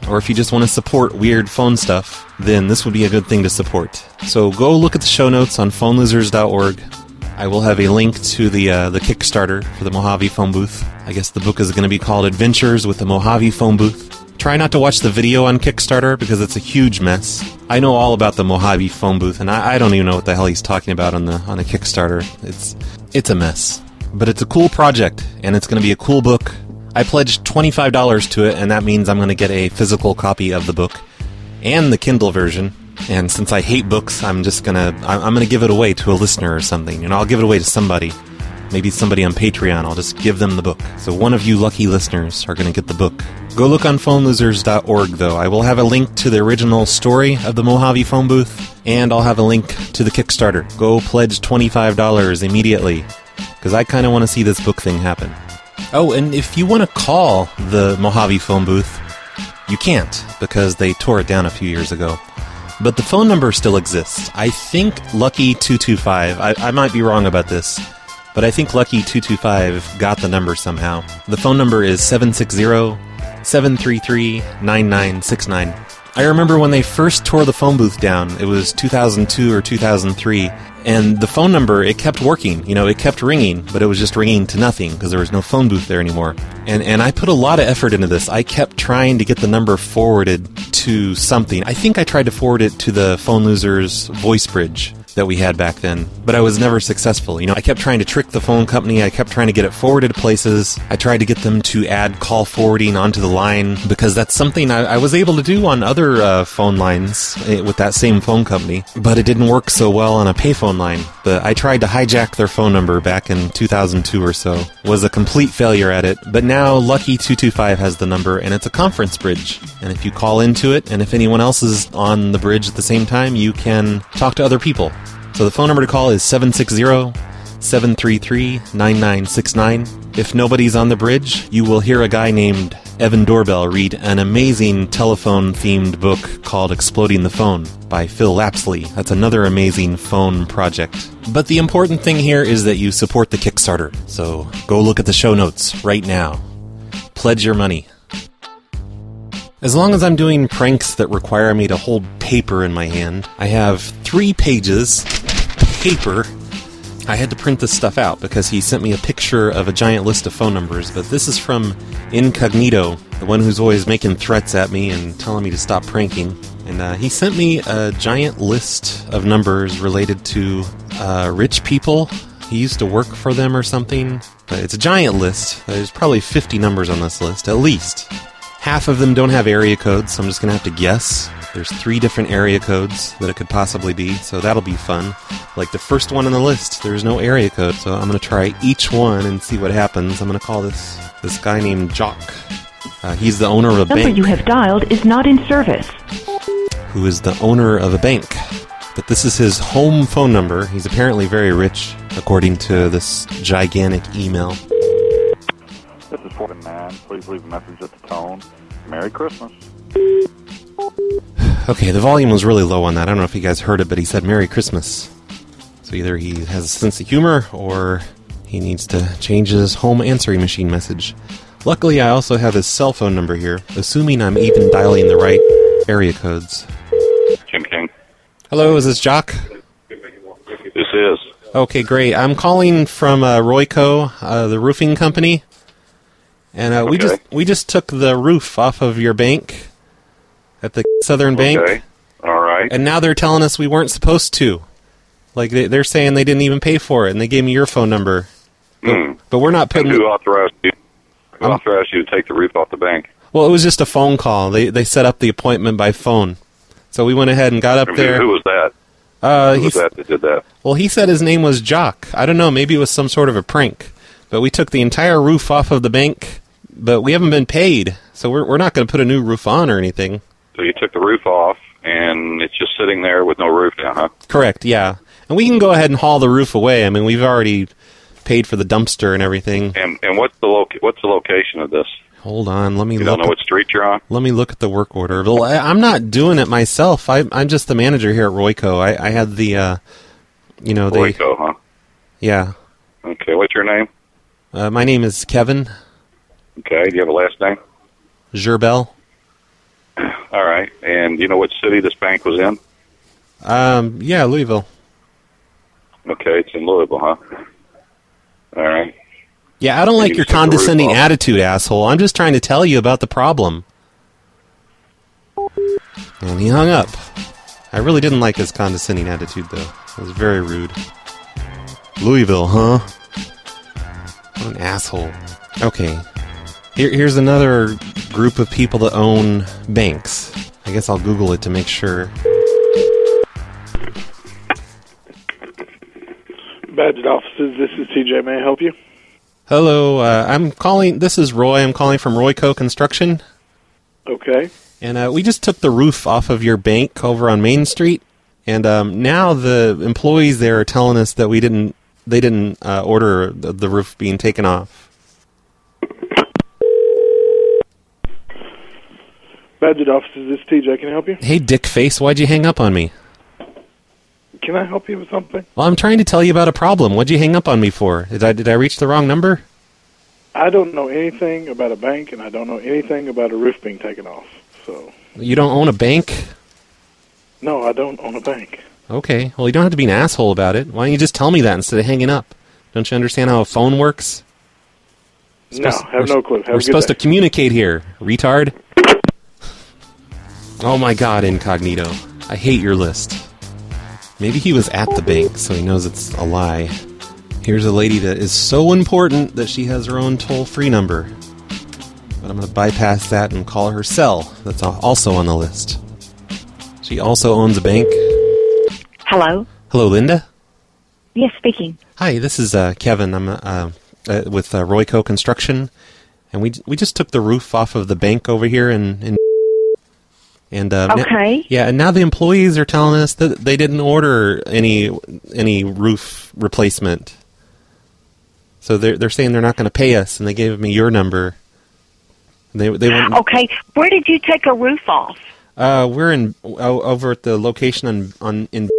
or if you just want to support weird phone stuff, then this would be a good thing to support. So go look at the show notes on phone losers dot org. I will have a link to the uh, the Kickstarter for the Mojave phone booth. I guess the book is going to be called Adventures with the Mojave Phone Booth. Try not to watch the video on Kickstarter because it's a huge mess. I know all about the Mojave phone booth, and I, I don't even know what the hell he's talking about on the on a Kickstarter. It's it's a mess. But it's a cool project, and it's going to be a cool book. I pledged twenty-five dollars to it, and that means I'm going to get a physical copy of the book and the Kindle version. And since I hate books, I'm just going to I'm going to give it away to a listener or something. And I'll give it away to somebody. Maybe somebody on Patreon. I'll just give them the book. So one of you lucky listeners are going to get the book. Go look on phone losers dot org, though. I will have a link to the original story of the Mojave phone booth, and I'll have a link to the Kickstarter. Go pledge twenty-five dollars immediately, because I kind of want to see this book thing happen. Oh, and if you want to call the Mojave phone booth, you can't, because they tore it down a few years ago. But the phone number still exists. I think Lucky two two five, I, I might be wrong about this, but I think Lucky two two five got the number somehow. The phone number is seven six zero, seven three three, nine nine six nine. I remember when they first tore the phone booth down, it was two thousand two or two thousand three, and the phone number, it kept working. You know, it kept ringing, but it was just ringing to nothing because there was no phone booth there anymore. And and I put a lot of effort into this. I kept trying to get the number forwarded to something. I think I tried to forward it to the Phone Losers voice bridge that we had back then, but I was never successful. You know, I kept trying to trick the phone company. I kept trying to get it forwarded to places. I tried to get them to add call forwarding onto the line, because that's something I, I was able to do on other uh, phone lines with that same phone company, but it didn't work so well on a payphone line. But I tried to hijack their phone number back in two thousand two or so. Was a complete failure at it, but now Lucky two two five has the number, and it's a conference bridge. And if you call into it, and if anyone else is on the bridge at the same time, you can talk to other people. So the phone number to call is seven six zero, seven three three, nine nine six nine. If nobody's on the bridge, you will hear a guy named Evan Doorbell read an amazing telephone-themed book called Exploding the Phone by Phil Lapsley. That's another amazing phone project. But the important thing here is that you support the Kickstarter. So go look at the show notes right now. Pledge your money. As long as I'm doing pranks that require me to hold paper in my hand, I have three pages, paper. I had to print this stuff out because he sent me a picture of a giant list of phone numbers, but this is from Incognito, the one who's always making threats at me and telling me to stop pranking. And uh, he sent me a giant list of numbers related to uh, rich people. He used to work for them or something. But it's a giant list. There's probably fifty numbers on this list, at least. Half of them don't have area codes, so I'm just going to have to guess. There's three different area codes that it could possibly be, so that'll be fun. Like the first one on the list, there's no area code, so I'm going to try each one and see what happens. I'm going to call this this guy named Jock. Uh, he's the owner of a The bank. number you have dialed is not in service. Who is the owner of a bank. But this is his home phone number. He's apparently very rich, according to this gigantic email. This is Fort Man. Please leave a message at the tone. Merry Christmas. Okay, the volume was really low on that. I don't know if you guys heard it, but he said Merry Christmas. So either he has a sense of humor, or he needs to change his home answering machine message. Luckily, I also have his cell phone number here, assuming I'm even dialing the right area codes. Jim King. Hello, is this Jock? This is. Okay, great. I'm calling from uh, Royco, uh, the roofing company. And uh, we Okay. just we just took the roof off of your bank at the Southern Bank. Okay. All right. And now they're telling us we weren't supposed to. Like, they, they're saying they didn't even pay for it, and they gave me your phone number. But, Hmm. but we're not putting... Who authorized you? Who authorized you to take the roof off the bank? Well, it was just a phone call. They they set up the appointment by phone. So we went ahead and got up Who- there. Who was that? Uh, who was he's- that that did that? Well, he said his name was Jock. I don't know, maybe it was some sort of a prank. But we took the entire roof off of the bank, but we haven't been paid. So we're we're not going to put a new roof on or anything. So you took the roof off, and it's just sitting there with no roof now, huh? Correct, yeah. And we can go ahead and haul the roof away. I mean, we've already paid for the dumpster and everything. And and what's the loc- what's the location of this? Hold on, let me You look. don't know what street you're on? Let me look at the work order. Well, I, I'm not doing it myself. I, I'm just the manager here at Royco. I, I had the, uh, you know, they... Royco, huh? Yeah. Okay, what's your name? Uh, my name is Kevin Okay, do you have a last name? Gerbel. All right. And do you know what city this bank was in? Um, yeah, Louisville. Okay, it's in Louisville, huh? All right. Yeah, I don't like you your took the roof condescending off. attitude, asshole. I'm just trying to tell you about the problem. And he hung up. I really didn't like his condescending attitude, though. It was very rude. Louisville, huh? What an asshole. Okay. Here, here's another group of people that own banks. I guess I'll Google it to make sure. Badgett offices, this is T J. May I help you? Hello, uh, I'm calling... This is Roy. I'm calling from Royco Construction. Okay. And uh, we just took the roof off of your bank over on Main Street. And um, now the employees there are telling us that we didn't... They didn't uh, order the, the roof being taken off. Badgett offices, this is T J. Can I help you? Hey, dick face, why'd you hang up on me? Can I help you with something? Well, I'm trying to tell you about a problem. What'd you hang up on me for? Did I did I reach the wrong number? I don't know anything about a bank, and I don't know anything about a roof being taken off. So You don't own a bank? no, I don't own a bank. Okay, well, you don't have to be an asshole about it. Why don't you just tell me that instead of hanging up? Don't you understand how a phone works? No, Supposed- have we're- no clue. Have a We're good supposed day. to communicate here, retard. Oh my god, Incognito. I hate your list. Maybe he was at the bank, so he knows it's a lie. Here's a lady that is so important that she has her own toll-free number. But I'm going to bypass that and call her cell. That's al- also on the list. She also owns a bank. Hello? Hello, Linda? Yes, speaking. Hi, this is uh, Kevin. I'm uh, uh, with uh, Royco Construction. And we we just took the roof off of the bank over here in... in And uh, na- Okay. yeah, and now the employees are telling us that they didn't order any any roof replacement. So they're they're saying they're not going to pay us, and they gave me your number. They they went. Okay, where did you take a roof off? Uh, we're in o- over at the location on on in.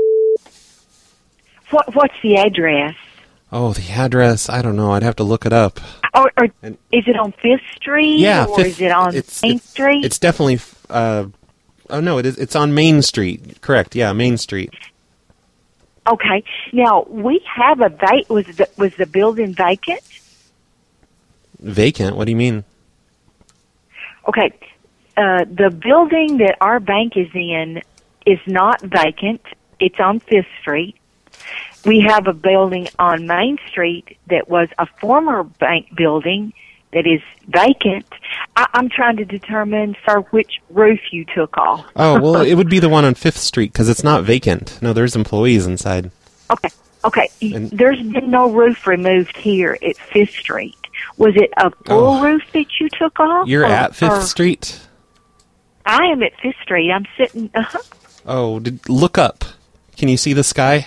What What's the address? Oh, the address. I don't know. I'd have to look it up. Or, or is it on Fifth Street? Yeah, or Fifth- is it on it's- Main Street? It's definitely. Uh, oh no, it is. It's on Main Street. Correct. Yeah, Main Street. Okay. Now we have a va- was the was the building vacant? Vacant. What do you mean? Okay. Uh, the building that our bank is in is not vacant. It's on Fifth Street. We have a building on Main Street that was a former bank building that is vacant. I- I'm trying to determine, sir, which roof you took off. Oh, well, it would be the one on Fifth Street because it's not vacant. No, there's employees inside. Okay. Okay. And- There's been no roof removed here at Fifth Street. Was it a full Oh. roof that you took off? You're or- at Fifth or- Street? I am at Fifth Street. I'm sitting. Uh-huh. Oh, did, look up. Can you see the sky?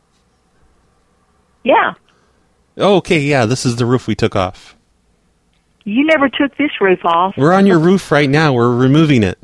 Yeah. Oh, okay, yeah, this is the roof we took off. You never took this roof off. We're on your roof right now. We're removing it.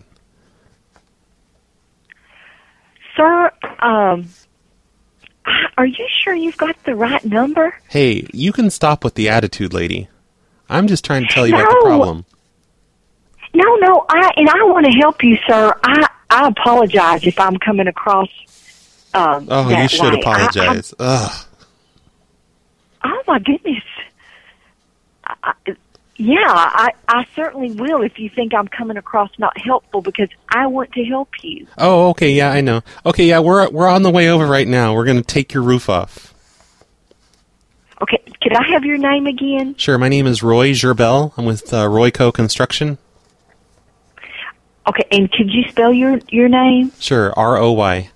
Sir, um, are you sure you've got the right number? Hey, you can stop with the attitude, lady. I'm just trying to tell you about the No. problem. No, no, I and I want to help you, sir. I I apologize if I'm coming across. Um, Oh, that you should way. apologize. Ugh. I, I, oh my goodness. I, I, yeah, I I certainly will if you think I'm coming across not helpful because I want to help you. Oh, okay, yeah, I know. Okay, yeah, we're we're on the way over right now. We're going to take your roof off. Okay, could I have your name again? Sure, my name is Roy Gerbel. I'm with uh, Royco Construction. Okay, and could you spell your your name? Sure, R O Y.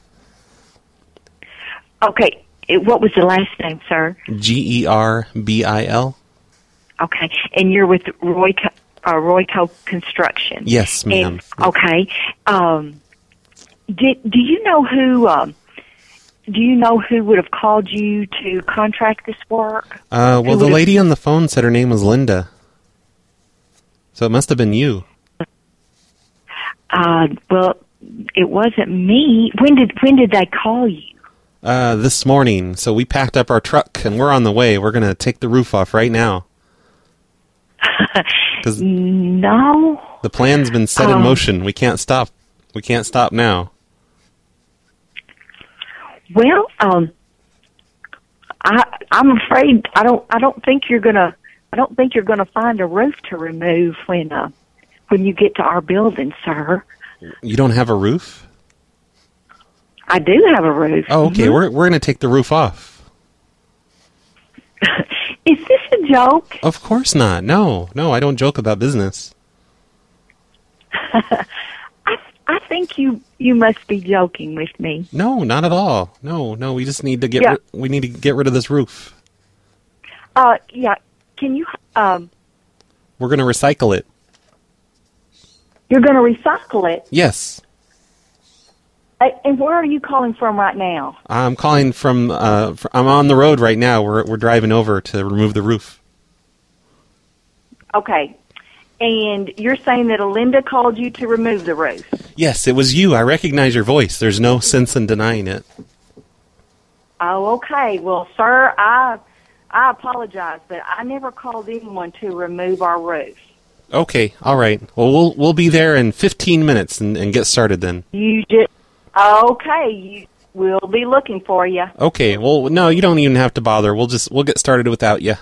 Okay, it, what was the last name, sir? G E R B I L. Okay, and you're with Royco, uh, Royco Construction. Yes, ma'am. And, okay, um, did do you know who? Um, do you know who would have called you to contract this work? Uh, well, Who the would've- lady on the phone said her name was Linda. So it must have been you. Uh, well, it wasn't me. When did when did they call you? Uh, this morning. So we packed up our truck and we're on the way. We're going to take the roof off right now. Because no. The plan's been set in Um, motion. We can't stop. We can't stop now. Well, um, I I'm afraid I don't I don't think you're gonna I don't think you're gonna find a roof to remove when uh when you get to our building, sir. You don't have a roof? I do have a roof. Oh, okay. Mhm. We're we're going to take the roof off. Is this a joke? Of course not. No, no, I don't joke about business. I I think you you must be joking with me. No, not at all. No, no, we just need to get Yeah. ri- we need to get rid of this roof. Uh, yeah. Can you um? We're going to recycle it. You're going to recycle it. Yes. Uh, and where are you calling from right now? I'm calling from uh fr- I'm on the road right now. We're we're driving over to remove the roof. Okay. And you're saying that Linda called you to remove the roof? Yes, it was you. I recognize your voice. There's no sense in denying it. Oh, okay. Well, sir, I I apologize, but I never called anyone to remove our roof. Okay, all right. Well, we'll we'll be there in fifteen minutes and, and get started then. You just okay. You we'll be looking for you. Okay. Well, no, you don't even have to bother. We'll just we'll get started without you.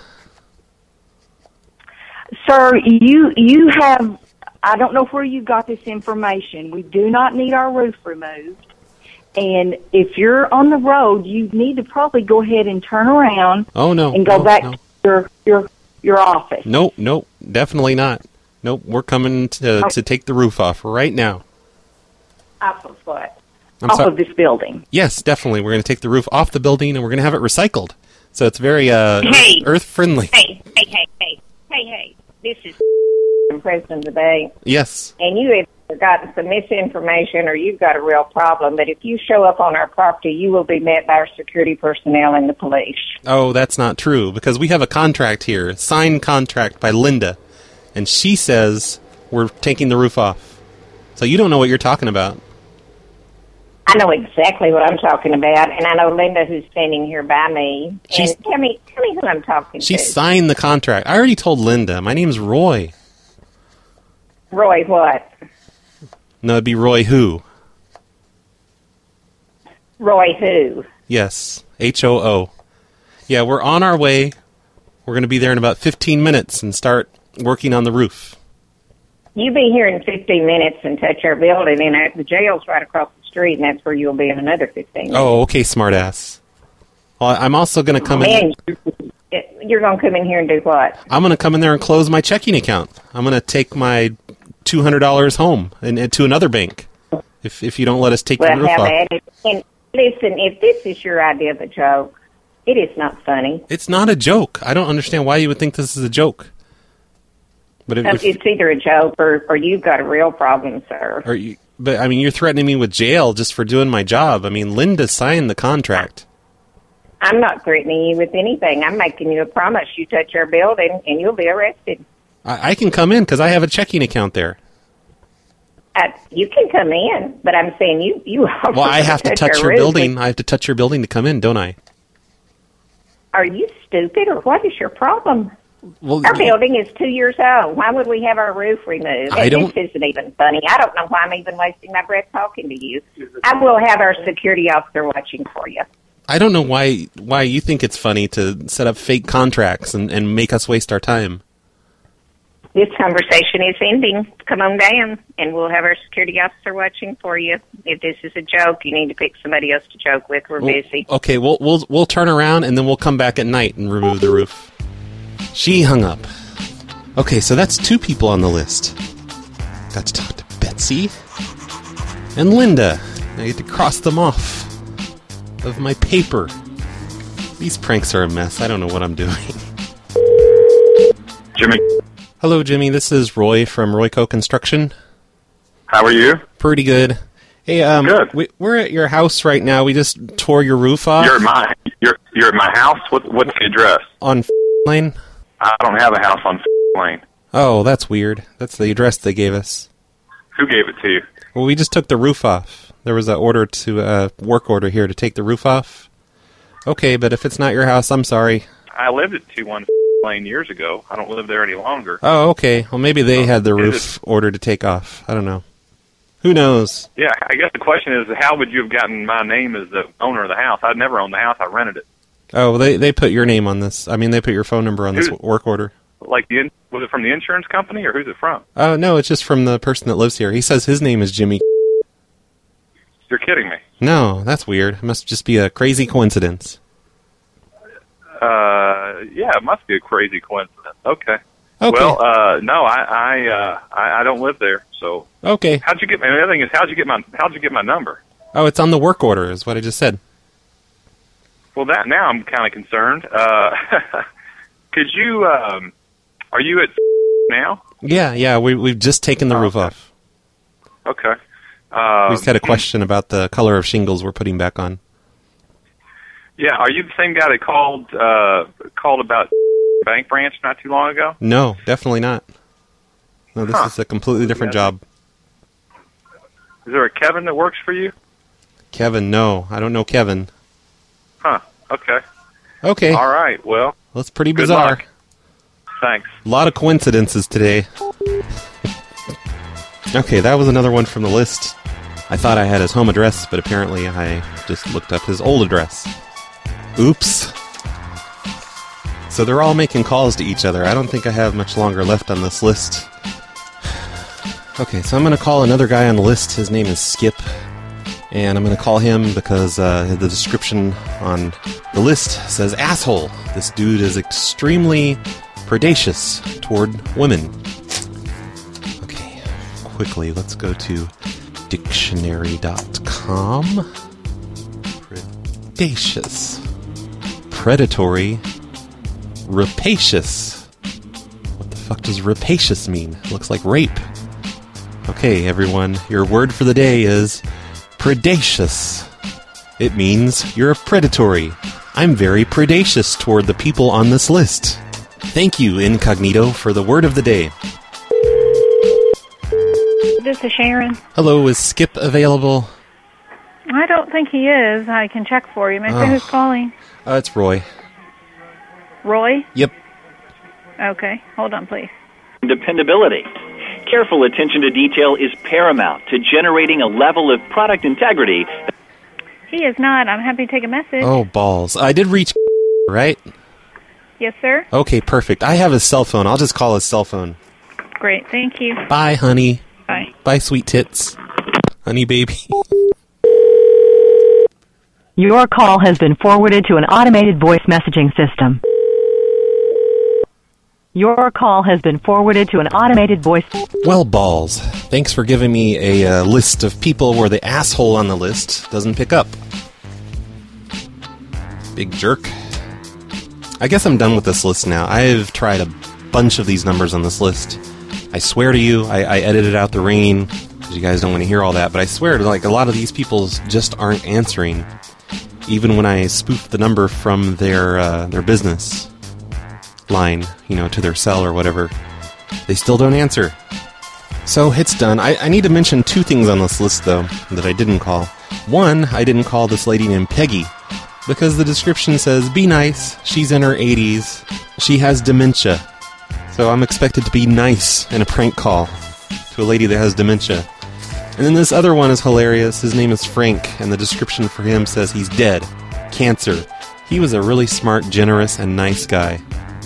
Sir, you you have, I don't know where you got this information. We do not need our roof removed. And if you're on the road, you need to probably go ahead and turn around Oh no. and go no, back no. to your, your, your office. Nope, nope, definitely not. Nope, we're coming to Oh. to take the roof off right now. Off of what? I'm off sorry. of this building. Yes, definitely. We're going to take the roof off the building and we're going to have it recycled. So it's very uh, Hey. earth friendly. Hey, hey, hey, hey, hey, hey. This is president of the bank, Yes. and you have gotten some misinformation or you've got a real problem, but if you show up on our property, you will be met by our security personnel and the police. Oh, that's not true because we have a contract here, signed contract by Linda, and she says we're taking the roof off. So you don't know what you're talking about. I know exactly what I'm talking about, and I know Linda who's standing here by me. She's- and tell me, tell me who I'm talking She to. signed the contract. I already told Linda. My name's Roy. Roy, what? No, it'd be Roy who? Roy who? Yes, H O O. Yeah, we're on our way. We're going to be there in about fifteen minutes and start working on the roof. You be here in fifteen minutes and touch our building, and uh, the jail's right across the street, and that's where you'll be in another fifteen minutes. Oh, okay, smartass. Well, I'm also going to come in. Man, you're going to come in here and do what? I'm going to come in there and close my checking account. I'm going to take my two hundred dollars home and, and to another bank. If if you don't let us take the Well, roof how off. bad is it? And listen, if this is your idea of a joke, it is not funny. It's not a joke. I don't understand why you would think this is a joke. But if, Um, if it's either a joke or, or you've got a real problem, sir. or you, but I mean, you're threatening me with jail just for doing my job. I mean, Linda signed the contract. I'm not threatening you with anything. I'm making you a promise. You touch our building, and you'll be arrested. I, I can come in because I have a checking account there. Uh, you can come in, but I'm saying you you. Well, I have to touch our your roof. building. I have to touch your building to come in, don't I? Are you stupid, or what is your problem? Well, Our building is two years old. Why would we have our roof removed? I And don't- This isn't even funny. I don't know why I'm even wasting my breath talking to you. I will have our security officer watching for you. I don't know why why you think it's funny to set up fake contracts and, and make us waste our time. This conversation is ending. Come on down, and we'll have our security officer watching for you. If this is a joke, you need to pick somebody else to joke with. We're Well, busy. Okay, we'll we'll we'll turn around and then we'll come back at night and remove the roof. She hung up. Okay, so that's two people on the list. Got to talk to Betsy and Linda. I get to cross them off of my paper. These pranks are a mess. I don't know what I'm doing. Jimmy, Hello, Jimmy. This is Roy from Royco Construction. how are you? Pretty good. Hey, um, Good. We, we're at your house right now. We just tore your roof off You're at my you're you're at my house. What what's the address? on Lane. I don't have a house on Lane. Oh, that's weird. That's the address they gave us. Who gave it to you? Well, we just took the roof off. There was a order to a uh, work order here to take the roof off. Okay, but if it's not your house, I'm sorry. I lived at two one Lane years ago. I don't live there any longer. Oh, okay. Well, maybe they had the Is roof ordered to take off. I don't know. Who knows? Yeah, I guess the question is, how would you have gotten my name as the owner of the house? I'd never owned the house. I rented it. Oh, well, they they put your name on this. I mean, they put your phone number on this Who's- work order. Like, the in- was it from the insurance company, or who's it from? Oh, no, it's just from the person that lives here. He says his name is Jimmy. You're kidding me. No, that's weird. It must just be a crazy coincidence. Uh, yeah, it must be a crazy coincidence. Okay. Okay. Well, uh, no, I I, uh, I I don't live there, so. Okay. How'd you get? And the other thing is, how'd you get my how'd you get my number? Oh, it's on the work order, is what I just said. Well, that now I'm kind of concerned. Uh, could you? Um, are you at now? Yeah, yeah, we, we've just taken the roof off. Okay. Uh, we just had a question about the color of shingles we're putting back on. Yeah, are you the same guy that called uh, called about bank branch not too long ago? No, definitely not. No, this Huh. is a completely different job. Is there a Kevin that works for you? Kevin, no. I don't know Kevin. Huh. Okay. Okay. All right. Well, That's pretty good bizarre. luck. Thanks. A lot of coincidences today. Okay, that was another one from the list. I thought I had his home address, but apparently I just looked up his old address. Oops. So they're all making calls to each other. I don't think I have much longer left on this list. Okay, so I'm going to call another guy on the list. His name is Skip. And I'm going to call him because uh, the description on the list says asshole. This dude is extremely predacious toward women. Okay, quickly, let's go to dictionary dot com. Predacious. Predatory. Rapacious. What the fuck does rapacious mean? It looks like rape. Okay, everyone, your word for the day is predacious. It means you're predatory. I'm very predacious toward the people on this list. Thank you, Incognito, for the word of the day. This is Sharon. Hello, is Skip available? I don't think he is. I can check for you. May I say Oh. who's calling? Uh, it's Roy. Roy? Yep. Okay. Hold on, please. Dependability. Careful attention to detail is paramount to generating a level of product integrity. He is not. I'm happy to take a message. Oh, balls. I did reach, right? Yes, sir. Okay, perfect. I have his cell phone. I'll just call his cell phone. Great. Thank you. Bye, honey. Bye. Bye, sweet tits. Honey baby. Your call has been forwarded to an automated voice messaging system. Your call has been forwarded to an automated voice... Well, balls. Thanks for giving me a uh, list of people where the asshole on the list doesn't pick up. Big jerk. I guess I'm done with this list now. I've tried a bunch of these numbers on this list. I swear to you, I, I edited out the rain, because you guys don't want to hear all that, but I swear to, like, a lot of these people just aren't answering, even when I spoof the number from their uh, their business line, you know, to their cell or whatever. They still don't answer. So it's done. I, I need to mention two things on this list, though, that I didn't call. One, I didn't call this lady named Peggy, because the description says, be nice, she's in her eighties, she has dementia. So I'm expected to be nice in a prank call to a lady that has dementia. And then this other one is hilarious. His name is Frank, and the description for him says he's dead. Cancer. He was a really smart, generous, and nice guy.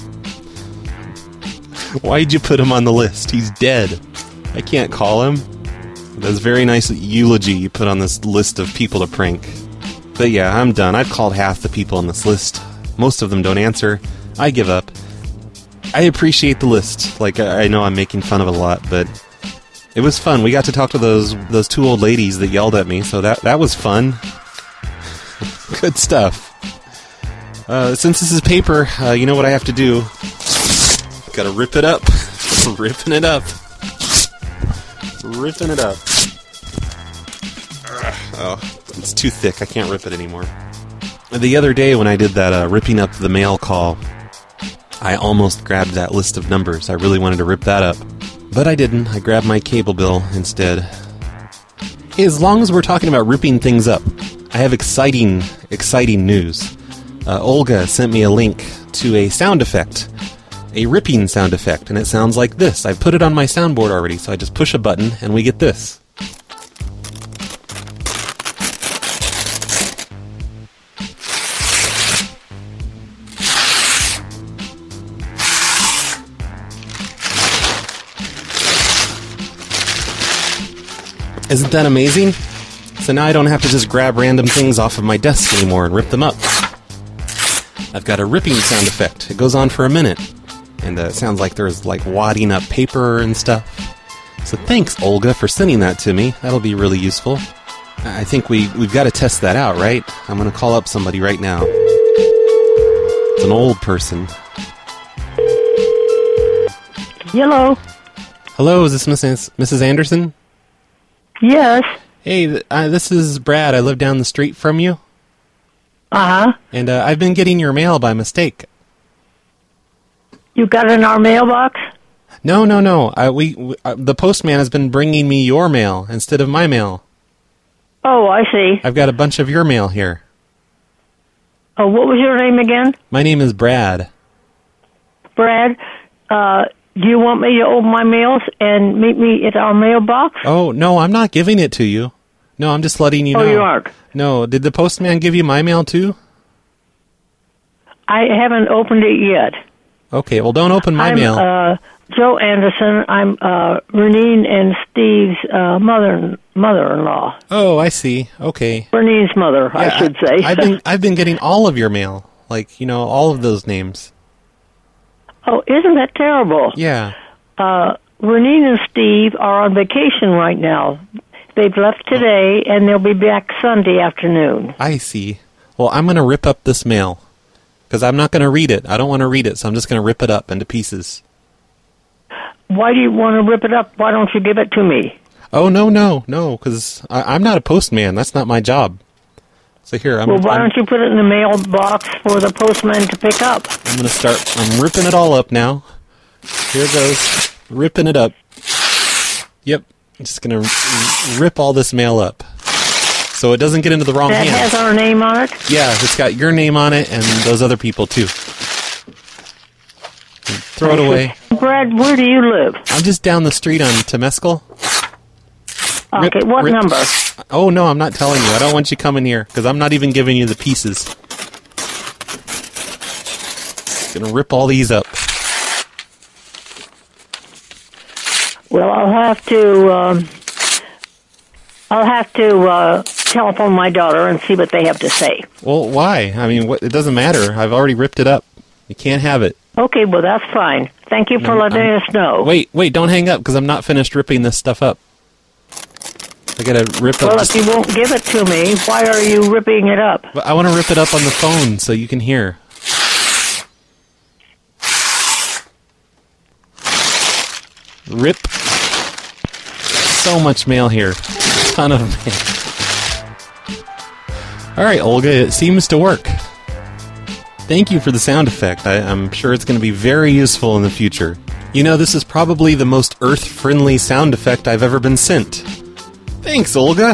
Why'd you put him on the list? He's dead. I can't call him. That's very nice eulogy you put on this list of people to prank. But yeah, I'm done. I've called half the people on this list. Most of them don't answer. I give up. I appreciate the list. Like, I I know I'm making fun of it a lot, but it was fun. We got to talk to those those two old ladies that yelled at me, so that, that was fun. Good stuff. Uh, since this is paper, uh, you know what I have to do. Gotta rip it up. Ripping it up. Ripping it up. Oh, it's too thick. I can't rip it anymore. The other day when I did that uh, ripping up the mail call, I almost grabbed that list of numbers. I really wanted to rip that up. But I didn't. I grabbed my cable bill instead. Hey, as long as we're talking about ripping things up, I have exciting, exciting news. Uh, Olga sent me a link to a sound effect a ripping sound effect, and it sounds like this. I put it on my soundboard already, so I just push a button, and we get this. Isn't that amazing? So now I don't have to just grab random things off of my desk anymore and rip them up. I've got a ripping sound effect. It goes on for a minute. And uh, it sounds like there's like wadding up paper and stuff. So thanks, Olga, for sending that to me. That'll be really useful. I think we, we've got to test that out, right? I'm going to call up somebody right now. It's an old person. Hello. Hello, is this Missus Missus Anderson? Yes. Hey, th- uh, this is Brad. I live down the street from you. Uh-huh. And uh, I've been getting your mail by mistake. You got it in our mailbox? No, no, no. I, we, we uh, the postman has been bringing me your mail instead of my mail. Oh, I see. I've got a bunch of your mail here. Oh, what was your name again? My name is Brad. Brad, uh... do you want me to open my mails and meet me at our mailbox? Oh, no, I'm not giving it to you. No, I'm just letting you know. Oh, you aren't? No, did the postman give you my mail too? I haven't opened it yet. Okay, well, don't open my I'm, mail. Uh, Joe Anderson. I'm uh, Renine and Steve's uh, mother mother-in-law. Oh, I see. Okay. Renine's mother, Yeah, I should say. I, I've been I've been getting all of your mail, like, you know, all of those names. Oh, isn't that terrible? Yeah. Uh, Renine and Steve are on vacation right now. They've left today, and they'll be back Sunday afternoon. I see. Well, I'm going to rip up this mail, because I'm not going to read it. I don't want to read it, so I'm just going to rip it up into pieces. Why do you want to rip it up? Why don't you give it to me? Oh, no, no, no, because I'm not a postman. That's not my job. So here, I'm... Well, why I'm, don't you put it in the mailbox for the postman to pick up? I'm going to start... I'm ripping it all up now. Here it goes. Ripping it up. Yep. I'm just going to r- rip all this mail up. So it doesn't get into the wrong that hands. That has our name on it? Yeah, it's got your name on it and those other people, too. Throw it away. Brad, where do you live? I'm just down the street on Temescal. Okay, Rip, what rip. number? Oh, no, I'm not telling you. I don't want you coming here, because I'm not even giving you the pieces. Gonna rip all these up. Well, I'll have to, um, I'll have to uh, telephone my daughter and see what they have to say. Well, why? I mean, what, it doesn't matter. I've already ripped it up. You can't have it. Okay, well, that's fine. Thank you for No, letting I'm, us know. Wait, wait, don't hang up, because I'm not finished ripping this stuff up. I gotta rip up... Well, just, if you won't give it to me, why are you ripping it up? I want to rip it up on the phone so you can hear. Rip. So much mail here. Ton of mail. Alright, Olga, it seems to work. Thank you for the sound effect. I, I'm sure it's going to be very useful in the future. You know, this is probably the most Earth-friendly sound effect I've ever been sent. Thanks, Olga.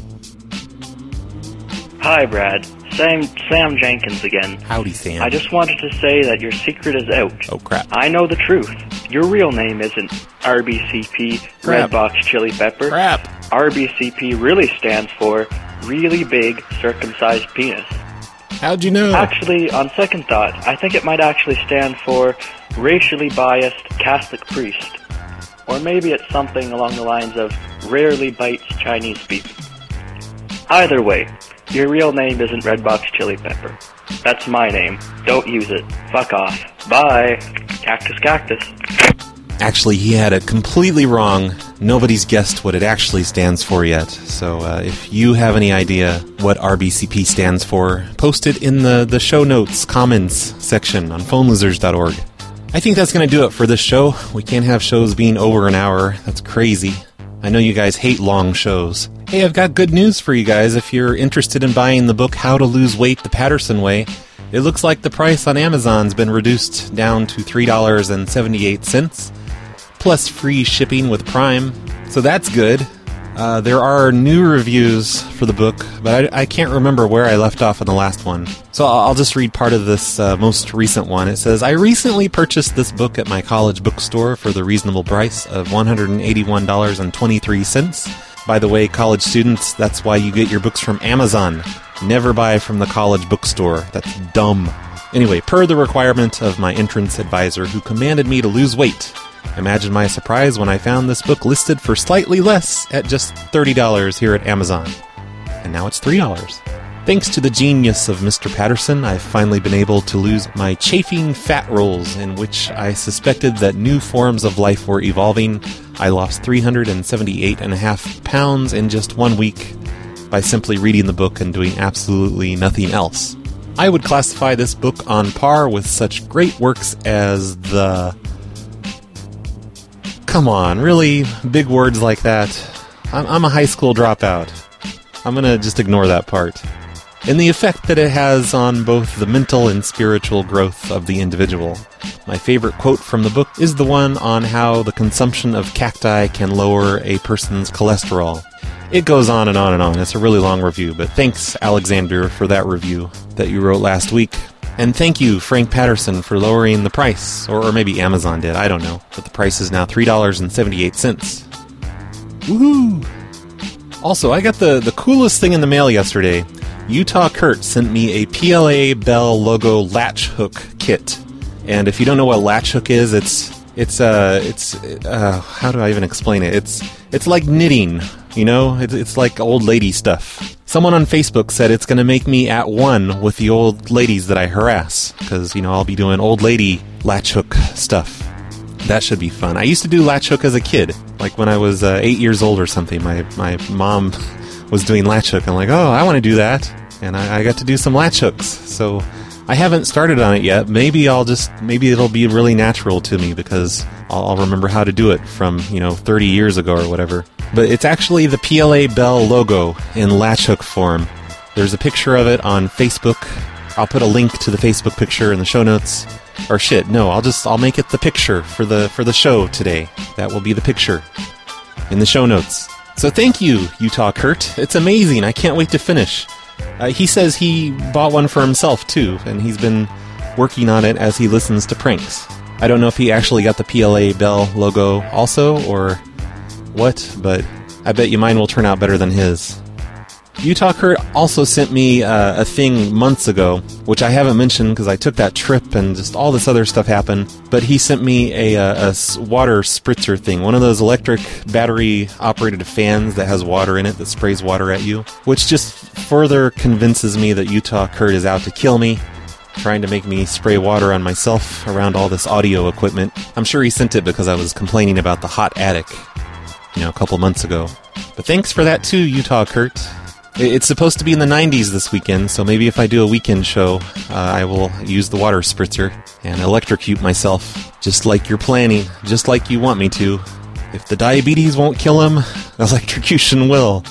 Hi, Brad. Sam, Sam Jenkins again. Howdy, Sam. I just wanted to say that your secret is out. Oh, crap. I know the truth. Your real name isn't R B C P, Crap. Redbox Chili Pepper. Crap. R B C P really stands for Really Big Circumcised Penis. How'd you know? Actually, on second thought, I think it might actually stand for Racially Biased Catholic Priest. Or maybe it's something along the lines of Rarely Bites Chinese People. Either way, your real name isn't Redbox Chili Pepper. That's my name. Don't use it. Fuck off. Bye. Cactus Cactus. Actually, he had it completely wrong. Nobody's guessed what it actually stands for yet. So uh, if you have any idea what R B C P stands for, post it in the, the show notes, comments section on phone losers dot org. I think that's going to do it for this show. We can't have shows being over an hour. That's crazy. I know you guys hate long shows. Hey, I've got good news for you guys. If you're interested in buying the book How to Lose Weight the Patterson Way, it looks like the price on Amazon's been reduced down to three dollars and seventy-eight cents, plus free shipping with Prime. So that's good. Uh, there are new reviews for the book, but I, I can't remember where I left off in the last one. So I'll, I'll just read part of this uh, most recent one. It says, I recently purchased this book at my college bookstore for the reasonable price of one hundred eighty-one dollars and twenty-three cents. By the way, college students, that's why you get your books from Amazon. Never buy from the college bookstore. That's dumb. Anyway, per the requirement of my entrance advisor who commanded me to lose weight, imagine my surprise when I found this book listed for slightly less at just thirty dollars here at Amazon. And now it's three dollars. Thanks to the genius of Mister Patterson, I've finally been able to lose my chafing fat rolls in which I suspected that new forms of life were evolving. I lost three hundred seventy-eight and a half pounds in just one week by simply reading the book and doing absolutely nothing else. I would classify this book on par with such great works as the... Come on, really? Big words like that? I'm, I'm a high school dropout. I'm gonna just ignore that part. And the effect that it has on both the mental and spiritual growth of the individual. My favorite quote from the book is the one on how the consumption of cacti can lower a person's cholesterol. It goes on and on and on. It's a really long review, but thanks, Alexander, for that review that you wrote last week. And thank you, Frank Patterson, for lowering the price. Or, or maybe Amazon did, I don't know. But the price is now three dollars and seventy-eight cents. Woohoo! Also, I got the, the coolest thing in the mail yesterday. Utah Kurt sent me a P L A Bell logo latch hook kit. And if you don't know what latch hook is, it's it's uh it's uh how do I even explain it? It's it's like knitting, you know? It's it's like old lady stuff. Someone on Facebook said it's going to make me at one with the old ladies that I harass, because, you know, I'll be doing old lady latch hook stuff. That should be fun. I used to do latch hook as a kid, like when I was uh, eight years old or something. My my mom was doing latch hook. I'm like, oh, I want to do that, and I, I got to do some latch hooks. So I haven't started on it yet. Maybe I'll just maybe it'll be really natural to me because I'll, I'll remember how to do it from, you know, thirty years ago or whatever. But it's actually the P L A Bell logo in latch hook form. There's a picture of it on Facebook. I'll put a link to the Facebook picture in the show notes. Or shit, no, I'll just I'll make it the picture for the for the show today. That will be the picture in the show notes. So thank you, Utah Kurt. It's amazing. I can't wait to finish. Uh, he says he bought one for himself too, and he's been working on it as he listens to pranks. I don't know if he actually got the P L A Bell logo also, or what, but I bet you mine will turn out better than his. Utah Kurt also sent me uh, a thing months ago, which I haven't mentioned because I took that trip and just all this other stuff happened, but he sent me a, a, a water spritzer thing, one of those electric battery-operated fans that has water in it that sprays water at you, which just further convinces me that Utah Kurt is out to kill me, trying to make me spray water on myself around all this audio equipment. I'm sure he sent it because I was complaining about the hot attic, you know, a couple months ago. But thanks for that too, Utah Kurt. It's supposed to be in the nineties this weekend, so maybe if I do a weekend show, uh, I will use the water spritzer and electrocute myself, just like you're planning, just like you want me to. If the diabetes won't kill him, electrocution will.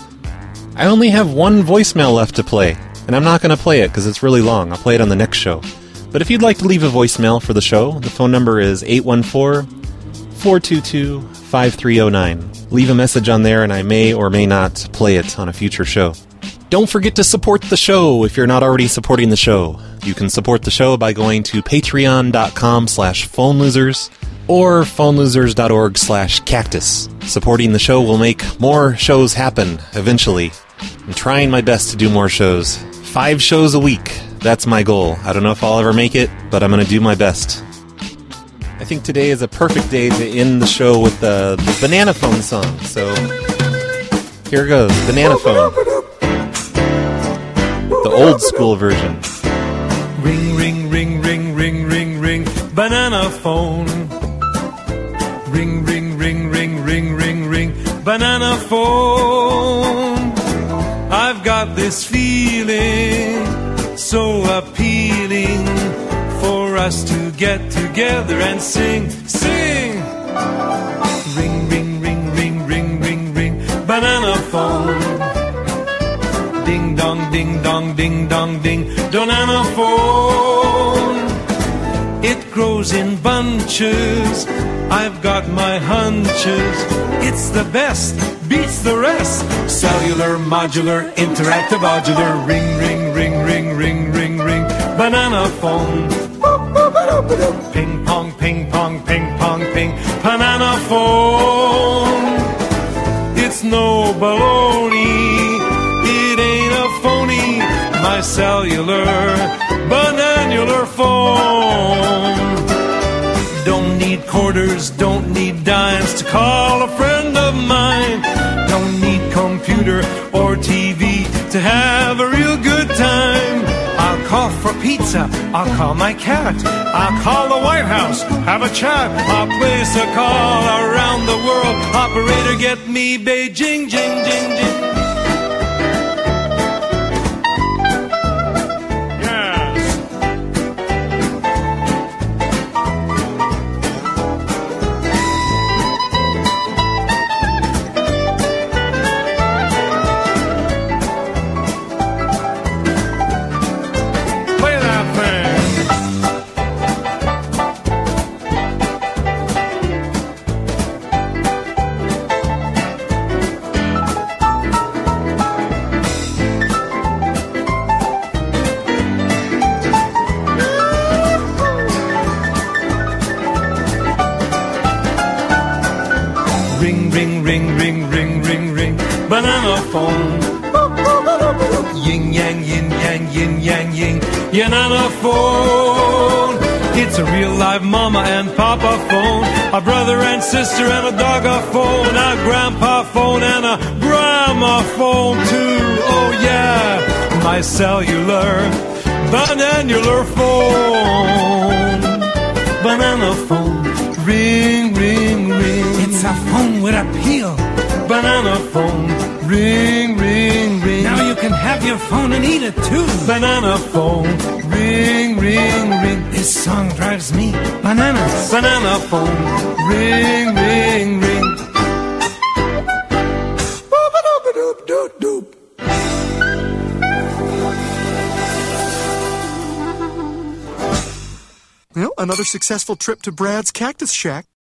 I only have one voicemail left to play, and I'm not going to play it because it's really long. I'll play it on the next show. But if you'd like to leave a voicemail for the show, the phone number is eight one four, four two two, five three zero nine. Leave a message on there and I may or may not play it on a future show. Don't forget to support the show if you're not already supporting the show. You can support the show by going to patreon.com slash phone losers or phonelosers.org slash cactus. Supporting the show will make more shows happen eventually. I'm trying my best to do more shows. Five shows a week. That's my goal. I don't know if I'll ever make it, but I'm going to do my best. I think today is a perfect day to end the show with the, the Banana Phone song. So here goes, Banana Phone. The old school version. Ring, ring, ring, ring, ring, ring, ring, banana phone. Ring, ring, ring, ring, ring, ring, ring, banana phone. I've got this feeling so appealing for us to get together and sing, sing. Ring, ring, ring, ring, ring, ring, ring, banana phone. Ding dong, ding dong, ding dong, ding, banana phone. It grows goes in bunches. I've got my hunches. It's the best, beats the rest. Cellular, modular, interactive, modular. Ring, ring, ring, ring, ring, ring, ring. Banana phone. Ping pong, ping pong, ping pong, ping. Banana phone. It's no baloney. It ain't a phony. My cellular, bananular phone. Don't need quarters, don't need dimes to call a friend of mine. Don't need computer or T V to have a real good time. I'll call for pizza, I'll call my cat, I'll call the White House, have a chat. I'll place a call around the world. Operator, get me Beijing, jing, jing, jing. Banana phone. Yin yang, yin yang, yin yang, yin. Yanana phone. It's a real live mama and papa phone. A brother and sister and a dog a phone. A grandpa phone and a grandma phone too. Oh yeah, my cellular, bananular phone. Banana phone. Ring, ring, ring. It's a phone with appeal. Banana phone, ring, ring, ring. Now you can have your phone and eat it too. Banana phone, ring, ring, ring. This song drives me bananas. Banana phone, ring, ring, ring. Boop-a-doop-a-doop-doop-doop. Well, another successful trip to Brad's Cactus Shack.